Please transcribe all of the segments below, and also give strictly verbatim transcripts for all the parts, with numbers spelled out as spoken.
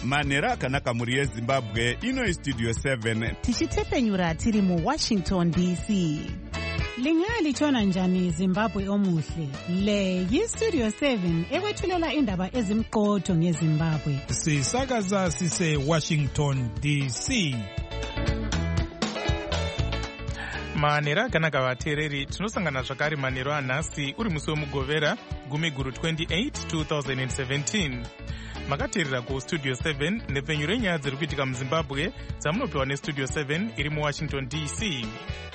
manhero akanaka mhuri yezimbabwe. Ino istudio seven tichitepenyura tiri muwashington D C. Lingalitshona njani Zimbabwe omuhle? Le yistudio seven ekwethulela indaba ezimqotho ngeZimbabwe. Sisakaza sise Washington D C. manhero akanaka vateereri, tinosangana zvakare manhero anhasi uri musi wemugovera gumi guru twenty-eight twenty seventeen. makateerera kustudio seven nepfenyuro yenyaya dziri kuitika muzimbabwe dzamunopiwa nestudio seven iri muwashington D C.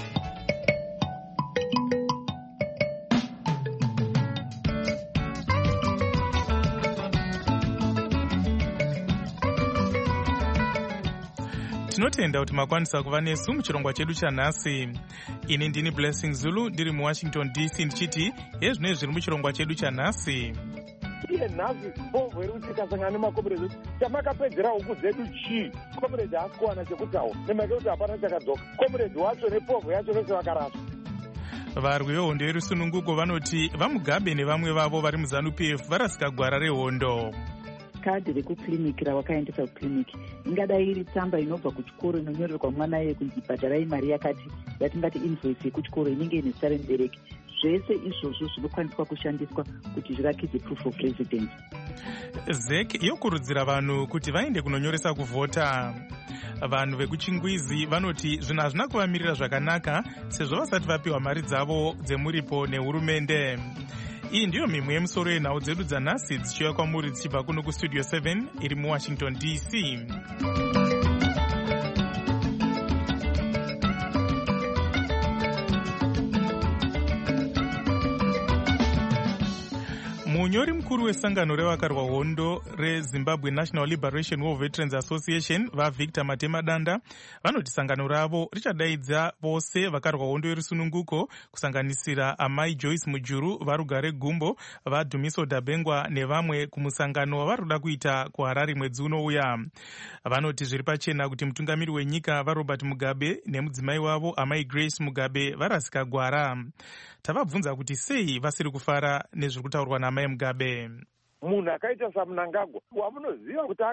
tinotenda kuti makwanisa kuva nesu muchirongwa chedu chanhasi. ini ndini Blessing Zulu ndiri muwashington D C ndichiti hezvinoi zviri muchirongwa chedu chanhasi. iye nhasi bovho iri kuti tikasangana nemakomerezi tamakapedzera huku dzedu chii? komerezi haasi kuwana chekutaura nemake kuti hapana chakadzoka. komerezi wacho nepovho yacho vese vakaraswa. varwi vehondo yerusununguko vanoti vamugabe nevamwe vavo vari muzanu P F varasika gwara rehondo. kadhi rekukiriniki rawakaendesa kukiriniki ingadai iri tsamba inobva kuchikoro inonyorerwa mwana iye kunzi bhadharai mari yakati yatingati invoice yekuchikoro inenge ine zita remubereki. zvese izvozvo zvinokwaniswa kushandiswa kuti zvirakidze proof of residence. Z E C yokurudzira vanhu kuti vaende kunonyoresa kuvhota. vanhu vekuchingwizi vanoti zvinhu hazvina kuvamirira zvakanaka sezvo vasati vapiwa mari dzavo dzemuripo nehurumende. iyi ndiyo mimwe yemusoro yenhau dzedu dzanhasi dzichiuya kwamuri dzichibva kuno kustudio seven iri muwashington D C. munyori mukuru wesangano revakarwa hondo rezimbabwe National Liberation War Veterans Association vaVictor Matemadanda vanoti sangano ravo richadaidza vose vakarwa hondo yerusununguko kusanganisira amai Joyce Mujuru, varugare Gumbo, vadhumiso Dabengwa nevamwe kumusangano wavari kuda kuita kuHarare mwedzi unouya. vanoti zviri pachena kuti mutungamiri wenyika vaRobert Mugabe nemudzimai wavo amai Grace Mugabe varasika gwara. tavabvunza kuti sei vasiri kufara nezviri kutaurwa naamai Mugabe. munhu akaita saMnangagwa wamunoziva kuti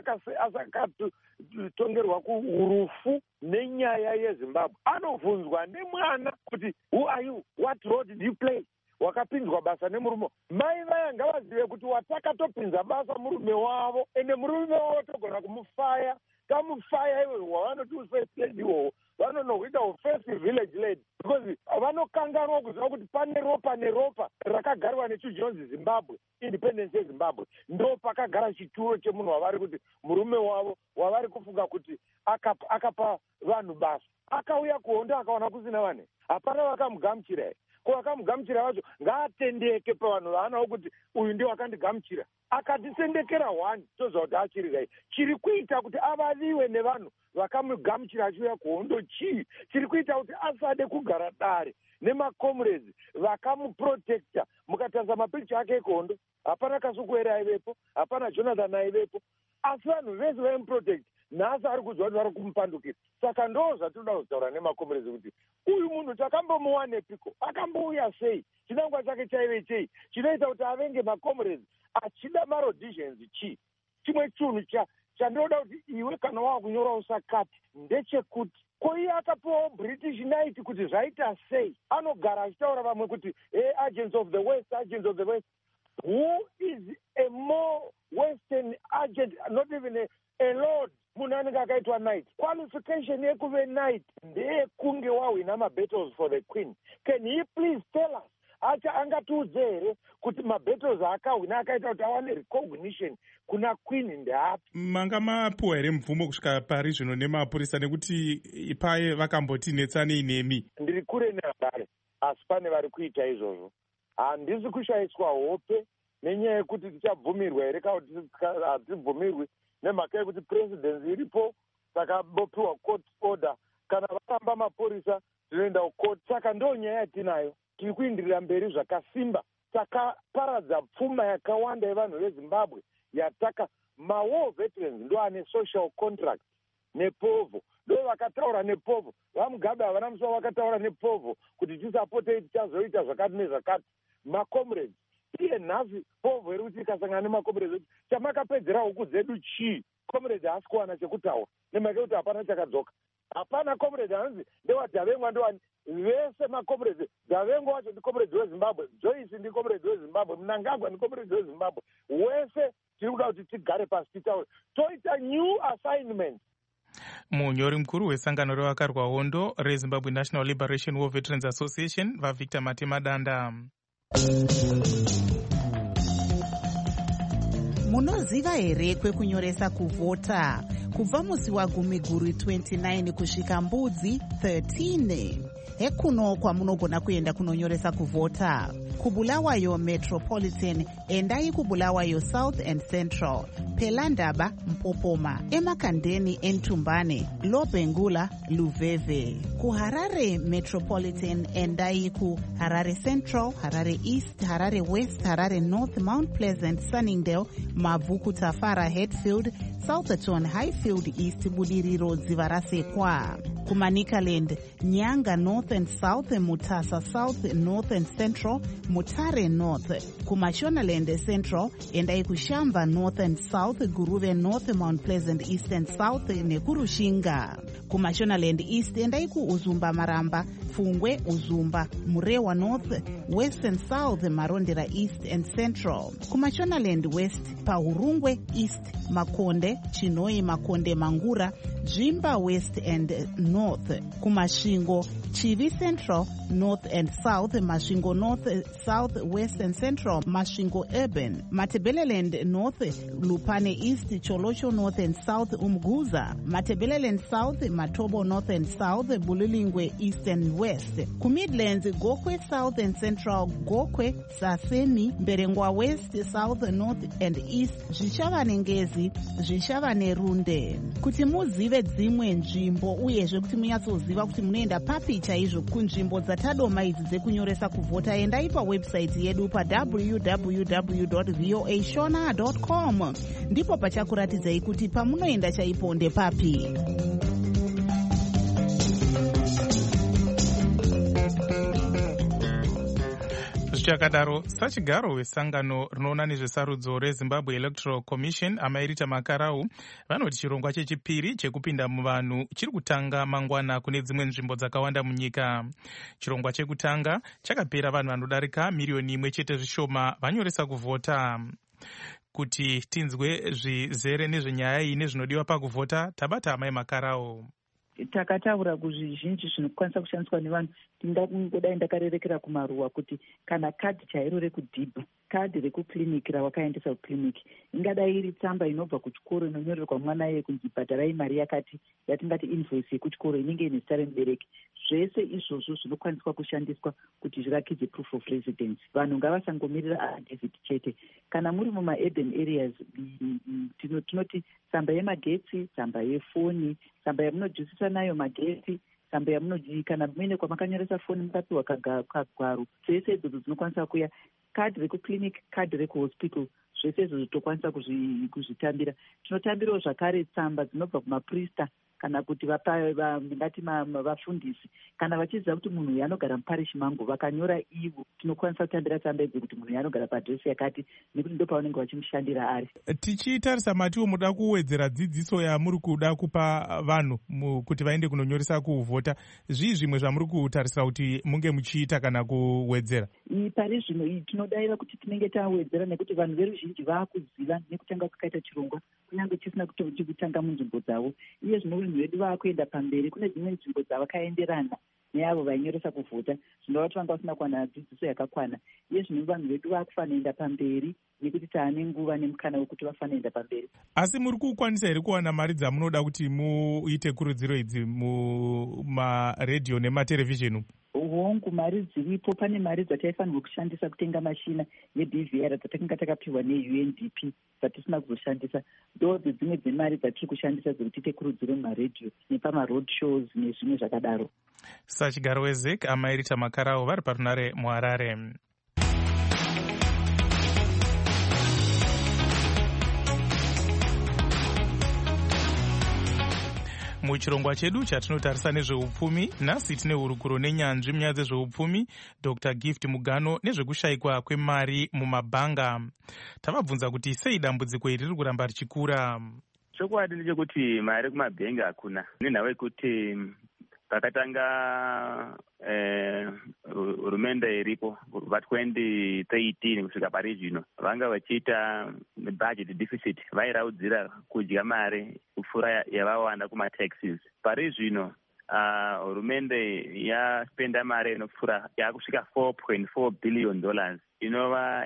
akatotongerwa kurufu nenyaya yeZimbabwe anobvunzwa nemwana kuti who are you, what role did you play? wakapinzwa basa nemurume. mai vaya ngavazive kuti watakatopinza basa murume wavo ende murume wavo togona kumufaya. tamufaya iwe wavanoti ufirst lady iwowo vanonokuita ufirst village lady because vanokanganwa kuziva kuti pane ropa neropa rakagarwa nechijonzi Zimbabwe, independence yeZimbabwe, ndo pakagara chituro chemunhu wavari kuti murume wavo wavari kufunga kuti akapa, akapa vanhu basa. akauya kuhondo akaona kusina vanhu, hapana vakamugamuchira here. ko vakamugamuchira vacho ngaatendeke pavanhu vaanawo kuti uyu ndiye wakandigamuchira. akatisendekera one toziva kuti achiri gai. chiri kuita kuti avaviwe nevanhu vakamugamuchira achiuya kuhondo chii? chiri kuita kuti asade kugara dare nemakomrades vakamuprotekta. mukatarisa mapikicha ake ekuhondo hapana Kasukuwere aivepo, hapana Jonathan aivepo, asi vanhu vese vaimuprotect. nhasi ari kuzwa kuti vari kumupandukira. saka ndo zvatinoda kutaura nemakomrades kuti uyu munhu takambomuwanepiko, akambouya sei, chinangwa chake chaive chei chinoita kuti avenge makomrades achida marodhisions chii? chimwe chinhu cha chandinoda kuti iwe kana wakunyora usakati ndechekuti ko iye akapiwawo British Knight kuti zvaita sei? anogara achitaura vamwe kuti hey, agents of the west, agents of the west. who is a more western agent, not even a, a lord? munhu anenge akaitwa knight. qualification yekuve knight ndeyekunge wawina mabattles for the queen. can he please tell us acha angatiudze here kuti mabattles akahwina akaita kuti awane recognition kuna queen ndeapi? manga mapuwa here mvumo kusvika pari zvino nemapurisa nekuti paye vakamboti netsani nemi? ndiri kure neHarare asi pane vari kuita izvozvo. handisi kushayiswa hope nenyaya yekuti tichabvumirwa here kana kuti hatibvumirwi nemhaka yekuti presidency iripo saka bopiwa court order. kana varamba mapurisa zvinoenda kucourt. saka ndo nyaya yatinayo. tiri kuindirira mberi zvakasimba. takaparadza pfuma yakawanda yevanhu veZimbabwe yataka mawar veterans ndo ane social contract nepovo, ndo vakataura nepovo. vaMugabe havana musuwo vakataura nepovo kuti tisapotei tichazoita zvakati nezvakati. makomrades iye nhasi povo iri kuti ikasangana nemakomrades kuti chamakapedzera huku dzedu chii? comrade haasi kuwana chekutaura nemhaka yekuti hapana chakadzoka. Hapana comrade anzi ndewadhavengwa ndowani, vese macomrade, Davengwa wacho ndi comrade weZimbabwe, Joyce ndi comrade weZimbabwe, Mnangagwa ndi comrade weZimbabwe. Wese tiri kuda kuti tigare pasi titaure toita new assignment. Munyori mukuru wesangano revakarwa hondo reZimbabwe National Liberation War Veterans Association vaVictor Matema Danda. Munoziva here kwekunyoresa kuvhota kubva musi wagumi guru twenty-nine kusvika mbudzi thirteen. Hekuno kwamunogona kuenda kunonyoresa kuvhota. Kubulawayo Metropolitan, endai Kubulawayo South and Central, Pelandaba Mpopoma, Emakandeni Entumbane, Lobengula Luveve. Kuharare Metropolitan, endai ku Harare Central, Harare East, Harare West, Harare North, Mount Pleasant, Sunningdale, Mavuku Tafara, Hatfield, Southerton, Highfield East, Budiriro Dzivarasekwa. Kumanikaland, Nyanga North and South, Mutasa South, North and Central, Mutare North. Kumashonaland Central, endai Kushamba North and South, Guruve North, Mount Pleasant East and South, Nekurushinga. Kumashonaland East, endai ku Uzumba Maramba, Fungwe Uzumba, Murewa North, West and South, Marondera East and Central. Kumashonaland West, Pahurungwe East, Makonde, Chinoi Makonde Mangura, Jimba West and North. Kumashingo, Chivi Central, North and South, Mashingo North, South, West and Central, Mashingo Urban, Matebeleland North, Lupane East, Cholosho North and South, Umguza, Matebeleland South, Matobo North and South, Bulilingwe East and West. Kumidlands, Gokwe South and Central, Gokwe, Sasemi, Berengwa West, South, North and East, Zvishavane Ngezi, Zvishavane Runde. Kuti muzive dzimwe nzvimbo uyezve kuti munyatsoziva kuti munoenda papi chaizvo kunzvimbo dzatadoma idzi dzekunyoresa kuvhota, endai pawebsite yedu pa w w w dot voa shona dot com. Ndipo pachakuratidzai kuti pamunoenda chaipo ndepapi. Zvichakadaro, sachigaro wesangano rinoona nezvesarudzo reZimbabwe Electoral Commission amairita makarau vanoti chirongwa chechipiri chekupinda muvanhu chiri kutanga mangwana kune dzimwe nzvimbo dzakawanda munyika. Chirongwa chekutanga chakapera vanhu vanodarika miriyoni imwe chete zvishoma vanyoresa kuvhota. Kuti tinzwe zvizere nezvenyaya iyi nezvinodiwa pakuvhota, tabata amai makarau. Takataura kuzvizhinji zvinokwanisa kushandiswa nevanhu. Tingangodai ndakarerekera kumaruwa kuti kana kadhi chairo rekudhibha, kadhi rekukliniki rawakaendesa kukliniki, ingadai iri tsamba inobva kuchikoro inonyorerwa mwana iye kunzi bhadharai mari yakati, yatingati invoice yekuchikoro inenge ine zita remubereki. Zvese izvozvo zvinokwaniswa kushandiswa kuti zvirakidze proof of residence. Vanhu ngavasangomirira adhavid chete. Kana muri mumaurban areas, tinoti tsamba yemagetsi, tsamba yefoni, tsamba yamunojusisa nayo magetsi, tsamba yamunojii, kana mune kwamakanyoresa foni mukapiwa kagwaro, zvese idzodzo dzinokwanisa kuya. Kadhi rekukliniki, kadhi rekuhospital, zvese izvo zvitokwanisa kuzvitambira. Tinotambirawo zvakare tsamba dzinobva kumaprista kana kuti ngati vafundisi, kana vachiziva kuti munhu uyu anogara muparishi mangu, vakanyora ivo, tinokwanisa kutambira tsamba idzi kuti munhu uyu anogara paadhiresi yakati, nekuti ndo pavanenge vachimushandira ari. Tichitarisa matiwo muda kuwedzera dzidziso yamuri kuda kupa vanhu kuti vaende kunonyoresa kuvhota, zvii zvimwe zvamuri kutarisira kuti munge muchiita kana kuwedzera? Pari zvino tinodaira kuti tinenge tawedzera, nekuti vanhu veruzhinji vaakuziva nekutanga kwakaita chirongwa kunyange chisina kuti kutanga munzvimbo dzavo. Iye zvino vanhu vedu vaakuenda pamberi, kune dzimwe nzvimbo dzavakaenderana neavo vainyoresa kuvhota, zvinova kuti vanga vasina kuwana dzidziso yakakwana. Iye zvino vanhu vedu vaakufanoenda pamberi nekuti taane nguva nemukana wekuti vafanoenda pamberi. Asi muri kukwanisa here kuwana mari dzamunoda kuti muite kurudziro idzi mumaredhiyo nematerevhizheni? Hongu, mari dziripo. Pane mari dzataifanirwa kushandisa kutenga mashina ye-D V R dzatakanga takapiwa ne-U N D P dzatisina kuzoshandisa. Ndo dzimwe dzemari dzatiri kushandisa dzekuti tiite kurudziro mumaredhiyo nepamaroad shows nezvimwe zvakadaro. Sachigaro weZek amairita makarau vari parunare muHarare. Muchirongwa chedu chatinotarisa nezveupfumi, nhasi tine hurukuro nenyanzvi munyaya dzezveupfumi, Doctor Gift Mugano, nezvekushayikwa kwemari mumabhanga. Tavabvunza kuti sei dambudziko iri riri kuramba richikura. chokwadi ndechekuti mari kumabhengi hakuna, nenhau yekuti pakatanga hurumende iripo pa-twenty thirteen kusvika pari zvino vanga vachiita budget deficit, vairaudzira kudya mari kupfuura yavawana kumataxes. Pari zvino hurumende uh, yaspenda mari inopfuura yakusvika four point four billion dollars inova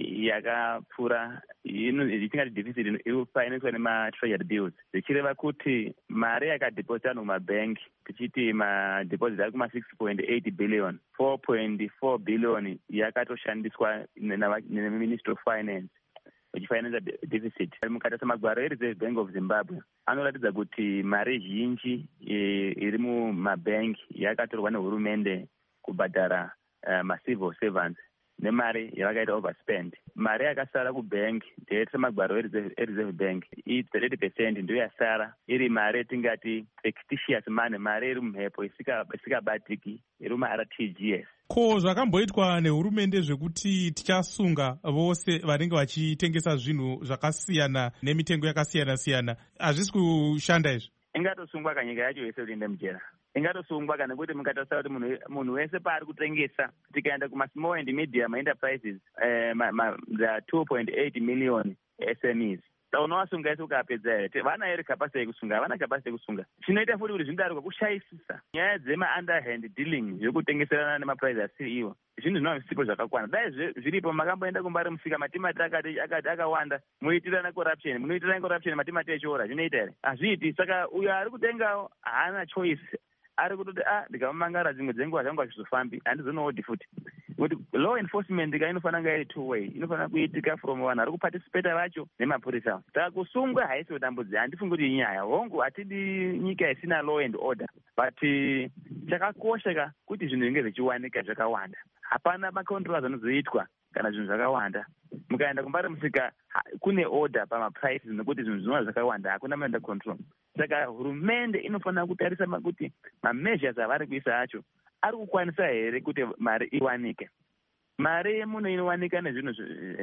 yakapfuura itingati deficit inofinansiwa nema-treasury bills, zvichireva kuti mari yakadeposita vanhu mumabhengi tichiti madeposit ari kuma-six point eight billion, four point four billion yakatoshandiswa neministry of finance uchifinansa deficit. Mukatarisa magwaro eReserve Bank of Zimbabwe anoratidza kuti mari zhinji iri mumabhengi yakatorwa nehurumende kubhadhara uh, macivil servants nemari yavakaita overspend. Mari yakasara kubhengi ndeyese magwaro eReserve Bank thirty percent ndiyo yasara iri mari yatingati fictitious money, mari iri mumhepo isikabatiki iri muma-R T G S. Ko zvakamboitwa nehurumende zvekuti tichasunga vose vanenge vachitengesa zvinhu zvakasiyana nemitengo yakasiyana-siyana, hazvisi kushanda izvi? Ingatosungwa kanyika yacho yese kuti inde mujera, ingatosungwa kana kuti mukatarisa kuti munhu wese paari kutengesa, tikaenda kuma-small and medium enterprises eh, ma, ma, the two point eight million S M Es unovasunga ese ukapedza here, vana here capacity yekusunga, havana capacity yekusunga. Chinoita futi kuti zvinodarika kushayisisa nyaya dzema-underhand dealing zvekutengeserana nemaprice asiri iwo, zvinhu zvinova zvisipo zvakakwana. Dai zviripo makamboenda kumbari musika matimati akati akawanda, muitirana corruption, munoitirana corruption matimati echiora, zvinoita here? Hazviiti. Saka uyo ari kutengawo haana choice, ari kutoti a ndikamamangara dzimwe dzenguva zvangu hazvizofambi, handizonoodi futi. Kuti law enforcement ka inofanira nga iri two way, inofanira kuitika from vanhu ari kuparticipata vacho nemapurisa. Saka kusungwa haisi kudambudzi, handifungi kuti inyaya hongu, hatidi nyika isina law and order, but chakakosha ka kuti zvinhu zvinge zvichiwanika zvakawanda. Hapana macontrols anozoitwa kana zvinhu zvakawanda. Mukaenda kumbari musika kune order pamaprices nekuti zvinhu zvinova zvakawanda, hakuna maenda control. Saka hurumende inofanira kutarisa kuti ma-measures avari kuisa acho ari kukwanisa here kuti mari iwanike. Mari muno inowanika nezvinhu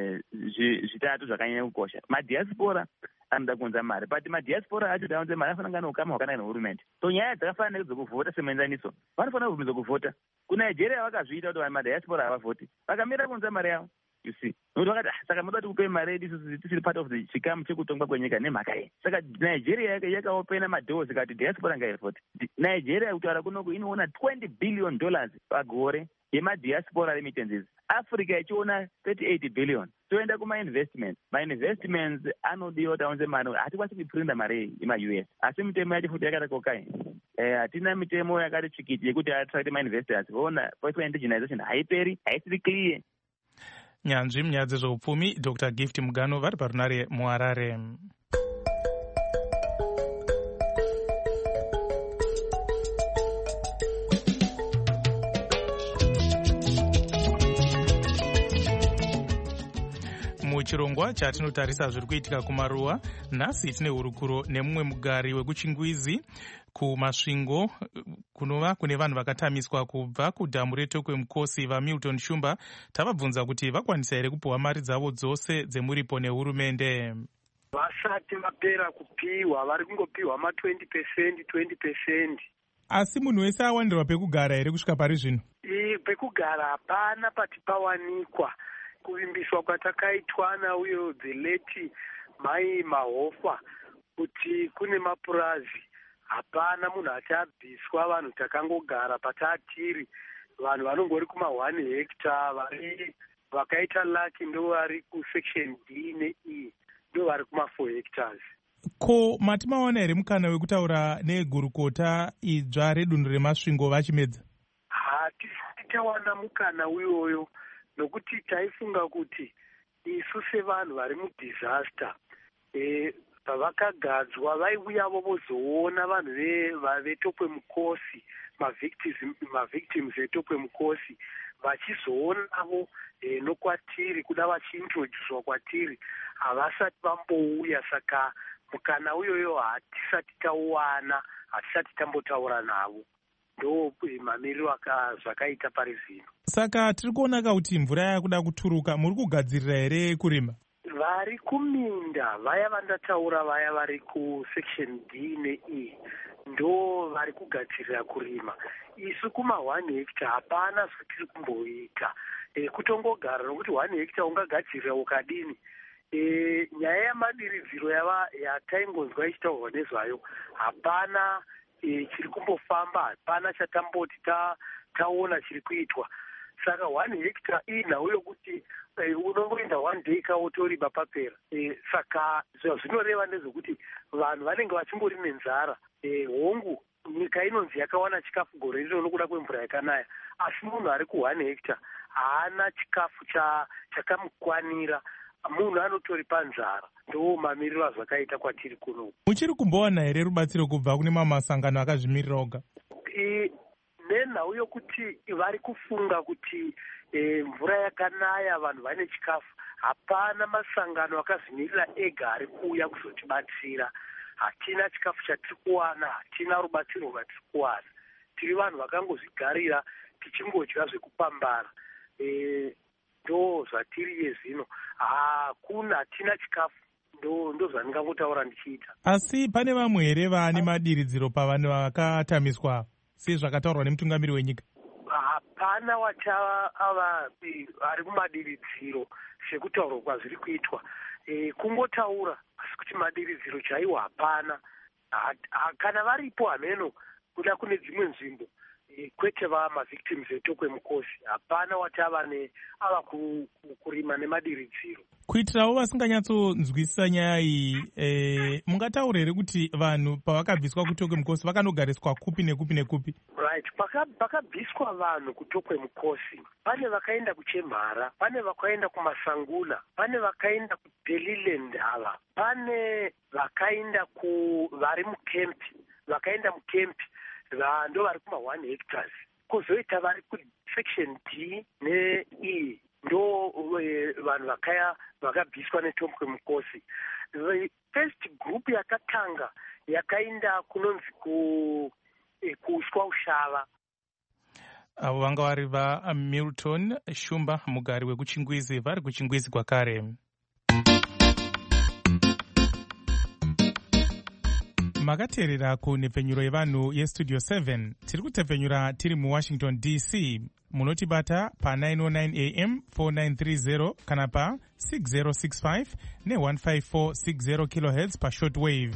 zvitatu zvakanyanya kukosha. Madiaspora anoda kuunza mari, but madiaspora acho daunze mari afanira neukama hwakanaka nehurumende. So nyaya dzakafanira nedzokuvhota semuenzaniso, vanofanira kubvunza kuvhota. KuNigeria vakazviita kuti madiaspora havavhoti, vakamira kuunza mari yavo. You see, nokuti vakati saka muda kuti kupe mari yedu tisiri part of the chikamu chekutongwa kwenyika nemhaka iyi. Saka Nigeria yakaopena madoors ikati diaspora ngaivhoti. Nigeria kutaura kunoku inoona twenty billion dollars pagore yemadiaspora remittances. Africa ichiona thirty-eight billion. Toenda kuma-investments. Ma-investments anodiwa taunze mari, hatikwanisi kuiprinda mari yema-U S. Asi mitemo yacho futi yakati kokai. Eh, hatina mitemo yakati chikiti yekuti attract ma-investors. Vona, voice indigenization haiperi, haisiri clear. Nyanzvi munyaya dzezveupfumi Doctor Gift Mugano vari parunare muHarare. Muchirongwa chatinotarisa zviri kuitika kumaruwa, nhasi tine hurukuro nemumwe mugari wekuchingwizi kumasvingo kunova kune vanhu vakatamiswa kubva kudhamu retokwe mukosi vaMilton Shumba. Tavabvunza kuti vakwanisa here kupiwa mari dzavo dzose dzemuripo nehurumende. Vasati vapera kupiwa, vari kungopiwa ma twenty percent twenty percent. Asi munhu wese awandirwa pekugara here kusvika pari zvino? E, pekugara hapana pati pawanikwa. Kuvimbiswa kwatakaitwa nauyo the late Mai Mahofa kuti kune mapurazi, hapana munhu achabviswa. Vanhu takangogara patatiri, vanhu vanongori kuma one hectare, vari vakaita laki ndo vari kusection D ne-E, ndo vari kuma four hectares. Ko matimaona here mukana wekutaura negurukota idzva redunhu remasvingo vachimedza? Hatisati tawana mukana uyoyo, nokuti taifunga kuti isu sevanhu vari mudisaster e, pavakagadzwa vaiuyavo vozoona vanhu vetokwe mukosi, mavictims vetokwe mukosi vachizoonavo e, nokwatiri kuda vachiintroducwa kwatiri, havasati vambouya. Saka mukana uyoyo hatisati tauwana, hatisati tambotaura navo. Ndo mamiriro zvakaita pari zvino. Saka tiri kuona kuti mvura yakuda kuturuka, muri kugadzirira here kurima? vari kuminda vaya vandataura vaya vari kusection D ne-E ndo vari kugadzirira kurima. Isu kuma one hectare hapana zvatiri kumboita e, kutongogara nokuti one hectare ungagadzirira ukadini. E, nyaya yamadiridziro yava yataingonzwa ichitaurwa nezvayo hapana e, chiri kumbofamba, hapana chatamboti ta, taona chiri kuitwa. Saka one hectare inhau yokuti e, unongoenda one day kawotoriba papera. E, saka zvinoreva ndezvekuti vanhu vanenge vachimbori nenzara. E, hongu nyika inonzi yakawana chikafu gore rino nokuda kwemvura yakanaya, asi munhu ari ku one hectare haana chikafu chakamukwanira, munhu anotori panzara. Ndo mamiriro azvakaita kwatiri kuno. Muchiri kumbowana here rubatsiro kubva kune mamasangano akazvimirira oga? E, nenhau yokuti vari kufunga kuti e, mvura yakanaya vanhu vane chikafu, hapana masangano akazvimirira ega ari kuuya kuzotibatsira. Hatina chikafu chatiri kuwana, hatina rubatsiro rwatiri kuwana. Tiri vanhu vakangozvigarira tichingodya zvekupambara. E, ndo zvatiri yezvino. Hakuna, hatina chikafu. Ndo ndo zvandingangotaura ndichiita. Asi pane vamwe here vane madiridziro pavanhu vakatamiswa sezvakataurwa nemutungamiri wenyika? Hapana wata ava ari kumadiridziro sekutaurwa kwazviri kuitwa. E, kungotaura asi kuti madiridziro chaiwo hapana. Kana varipo hameno kuda kune dzimwe nzvimbo e, kwete va mavictims etokwe mukosi, hapana watava ne ava ku, ku, kurima nemadiridziro. Kuitirawo vasinganyatsonzwisisa nyaya iyi, e, mungataura here kuti vanhu pavakabviswa kutokwe mukosi vakanogariswa kupi nekupi nekupi? Right, pakabviswa vanhu kutokwe mukosi, pane vakaenda kuchemhara, pane vakaenda kumasanguna, pane vakaenda kuDeliland ava, pane vakaenda ku vari mukempi, vakaenda mukempi ndo vari kuma one hectares. Kozoita vari kusection D ne-E ndo vanhu vakaya vakabviswa netokwe mukosi. The first group yakatanga yakaenda kunonzi ku kuuswa ushava. Avo vanga vari vaMilton Shumba, mugari wekuchingwizi, vari kuchingwizi kwakare. Makateerera kunhepfenyuro yevanhu yestudio seven. Tiri kutepfenyura tiri muWashington D C. Munotibata pa nine oh nine A M four nine three zero kana pa six zero six five ne one five four six zero kilohertz pa shortwave.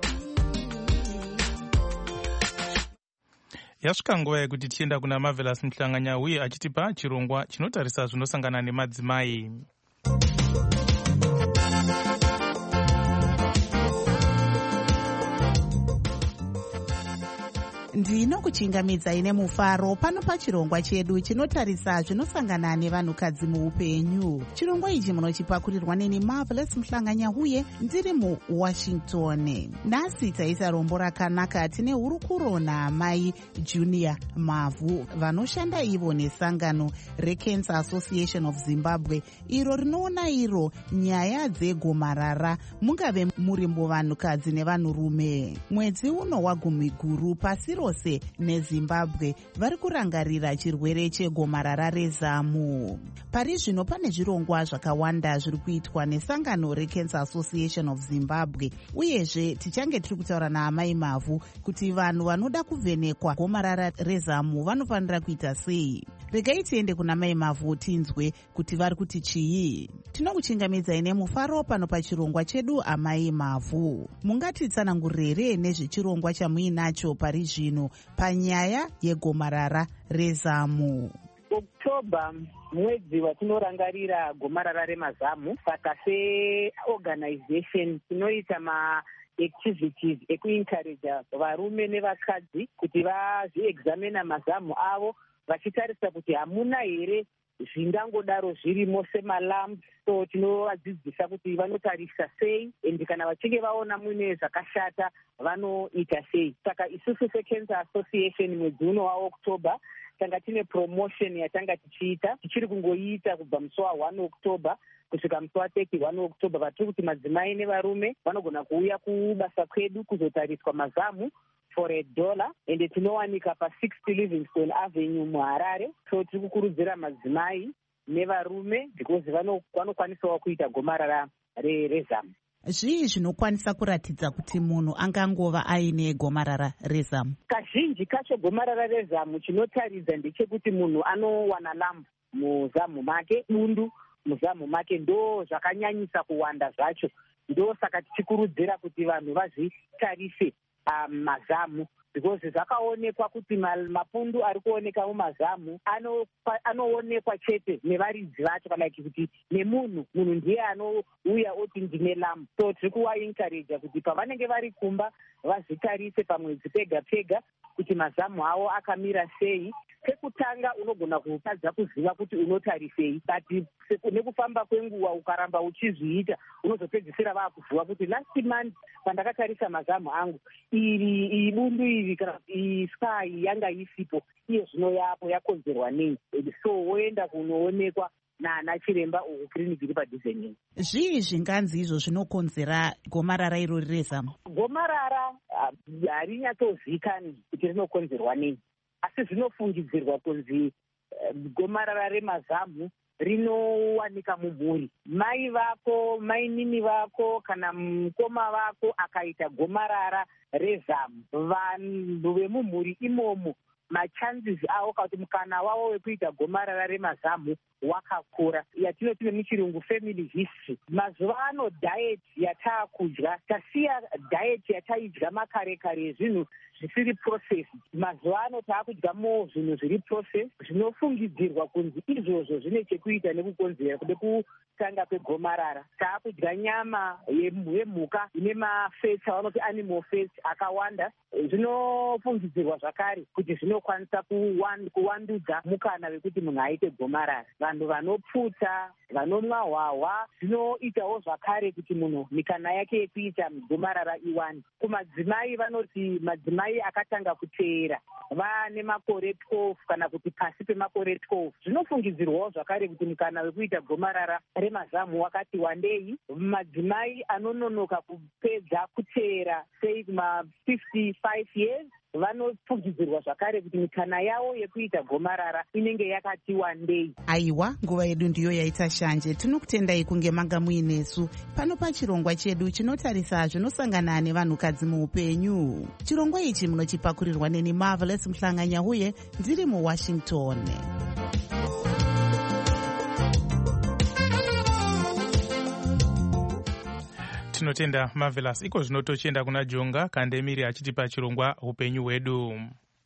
Yasvika nguva yekuti tienda kuna Marvelous Muhlanganya uye achitipa chirongwa chinotarisa zvinosangana nemadzimai. Ndinokuchingamidzai nemufaro pano pachirongwa chedu chinotarisa zvinosangana nevanhukadzi muupenyu. Chirongwa ichi munochipakurirwa neni Marvelous Muhlanganya uye ndiri muWashington. Nhasi taisa rombo rakanaka tine hurukuro naamai Junior Mavhu vanoshanda ivo nesangano reCancer Association of Zimbabwe, iro rinoona iro nyaya dzegomarara mungave muri vanhukadzi nevanhurume. Mwedzi uno wagumiguru pasi rose neZimbabwe vari kurangarira chirwere chegomarara rezamu. Pari zvino pane zvirongwa zvakawanda zviri kuitwa nesangano reCancer Association of Zimbabwe, uyezve tichange tiri kutaura naamai Mavhu kuti vanhu vanoda kuvhenekwa gomarara rezamu vanofanira kuita sei. Regai tiende kuna mai Mavhu tinzwe kuti vari kuti chii. Tinokuchingamidzai nemufaro pano pachirongwa chedu amai Mavhu. Mungatitsanangurire nezvechirongwa chamuinacho pari zvino panyaya yegomarara rezamu. Oktoba mwedzi watinorangarira gomarara remazamu, saka seorganization tinoita ma activities ekuencourage varume nevakadzi kuti vazviexamina mazamu avo vachitarisa kuti hamuna here zvingangodaro zvirimo semalamp. So tinovadzidzisa kuti vanotarisa sei endi kana vachinge vaona muine zvakashata vanoita sei. Saka isusu seCancer Association mwedzi uno waOktoba tanga tine promotion yatanga tichiita, tichiri kungoiita kubva musi wa one October kusvika musi wa thirty one October, vatiri kuti madzimai nevarume vanogona kuuya kubasa kwedu kuzotariswa mazamu for a dollar, ende tinowanika pa sixty Livingstone Avenue muHarare. So tiri kukurudzira madzimai nevarume because vanokwanisawo kuita gomarara rezamu. Zvii zvinokwanisa kuratidza kuti munhu angangova aine gomarara rezamu? Kazhinji kacho gomarara rezamu chinotaridza ndechekuti munhu anowana lambu muzamu make, bundu muzamu make, ndo zvakanyanyisa kuwanda zvacho. Ndo saka tichikurudzira kuti vanhu vazvitarise um, mazamu, because zvakaonekwa kuti mapundu ari kuoneka mumazamu anoonekwa ano chete nevaridzi vacho, kana kuti nemunhu munhu ndiye anouya oti ndine lambu. So tiri kuvaencourage kuti pavanenge vari kumba vazvitarise pamwedzi pega pega kuti mazamu avo akamira sei. Pekutanga unogona kutadza kuziva kuti unotarisei, kati nekufamba kwenguva ukaramba uchizviita unozopedzisira vakuziva kuti last month pandakatarisa mazamu angu iri iri bundu iri kana iyi sky yanga isipo, iye zvino yapo yakonzerwa nei. So woenda kunoonekwa naana chiremba uku kiriniki iri padhuze neni. Zvii zvinganzi izvo zvinokonzera gomarara irori rezamu? Gomarara harinyatozikani kuti rinokonzerwa nei, asi zvinofungidzirwa kunzi gomarara remazamu rinowanika mumhuri. Mai vako, mainini vako kana mukoma vako akaita gomarara rezamu, vanhu vemumhuri imomo machances avo kuti mukana wavo wekuita gomarara remazamu wakakura, yatinoti nemuchirungu family history. Mazuva ano diet yataakudya, tasiya diet yataidya makare kare zvinhu zvisiri processed. Mazuva ano taakudya mo zvinhu zviri processed zvinofungidzirwa kunzi izvozvo zvine chekuita nekukonzera kude kutanga kwegomarara. Taakudya nyama yemhuka ine mafats avanoti animal fats akawanda, zvinofungidzirwa zvakare kuti zvinokwanisa kuwandudza mukana wekuti munhu aite gomarara. Vanhu vanopfuta, vanomwa hwahwa, zvinoitawo zvakare kuti munhu mikana yake yekuita gomarara iwande. Kumadzimai vanoti madzimai akatanga kuteera vane makore twelve kana kuti pasi pemakore twelve, zvinofungidzirwawo zvakare kuti mukana wekuita gomarara remazamu wakati wandei. Madzimai anononoka kupedza kuteera sei kuma fifty-five years vanofungidzirwa zvakare kuti mikana yavo yekuita gomarara inenge yakati wandei. Aiwa, nguva yedu ndiyo yaita shanje. Tinokutendai kunge manga muinesu pano pachirongwa chedu chinotarisa zvinosangana nevanhukadzi muupenyu. Chirongwa ichi munochipakurirwa neni Marvelous Mhlanganya uye ndiri muWashington. Tinotenda Marvelous. Iko zvino tochienda kuna Jonga Kandemiri achitipa chirongwa upenyu hwedu.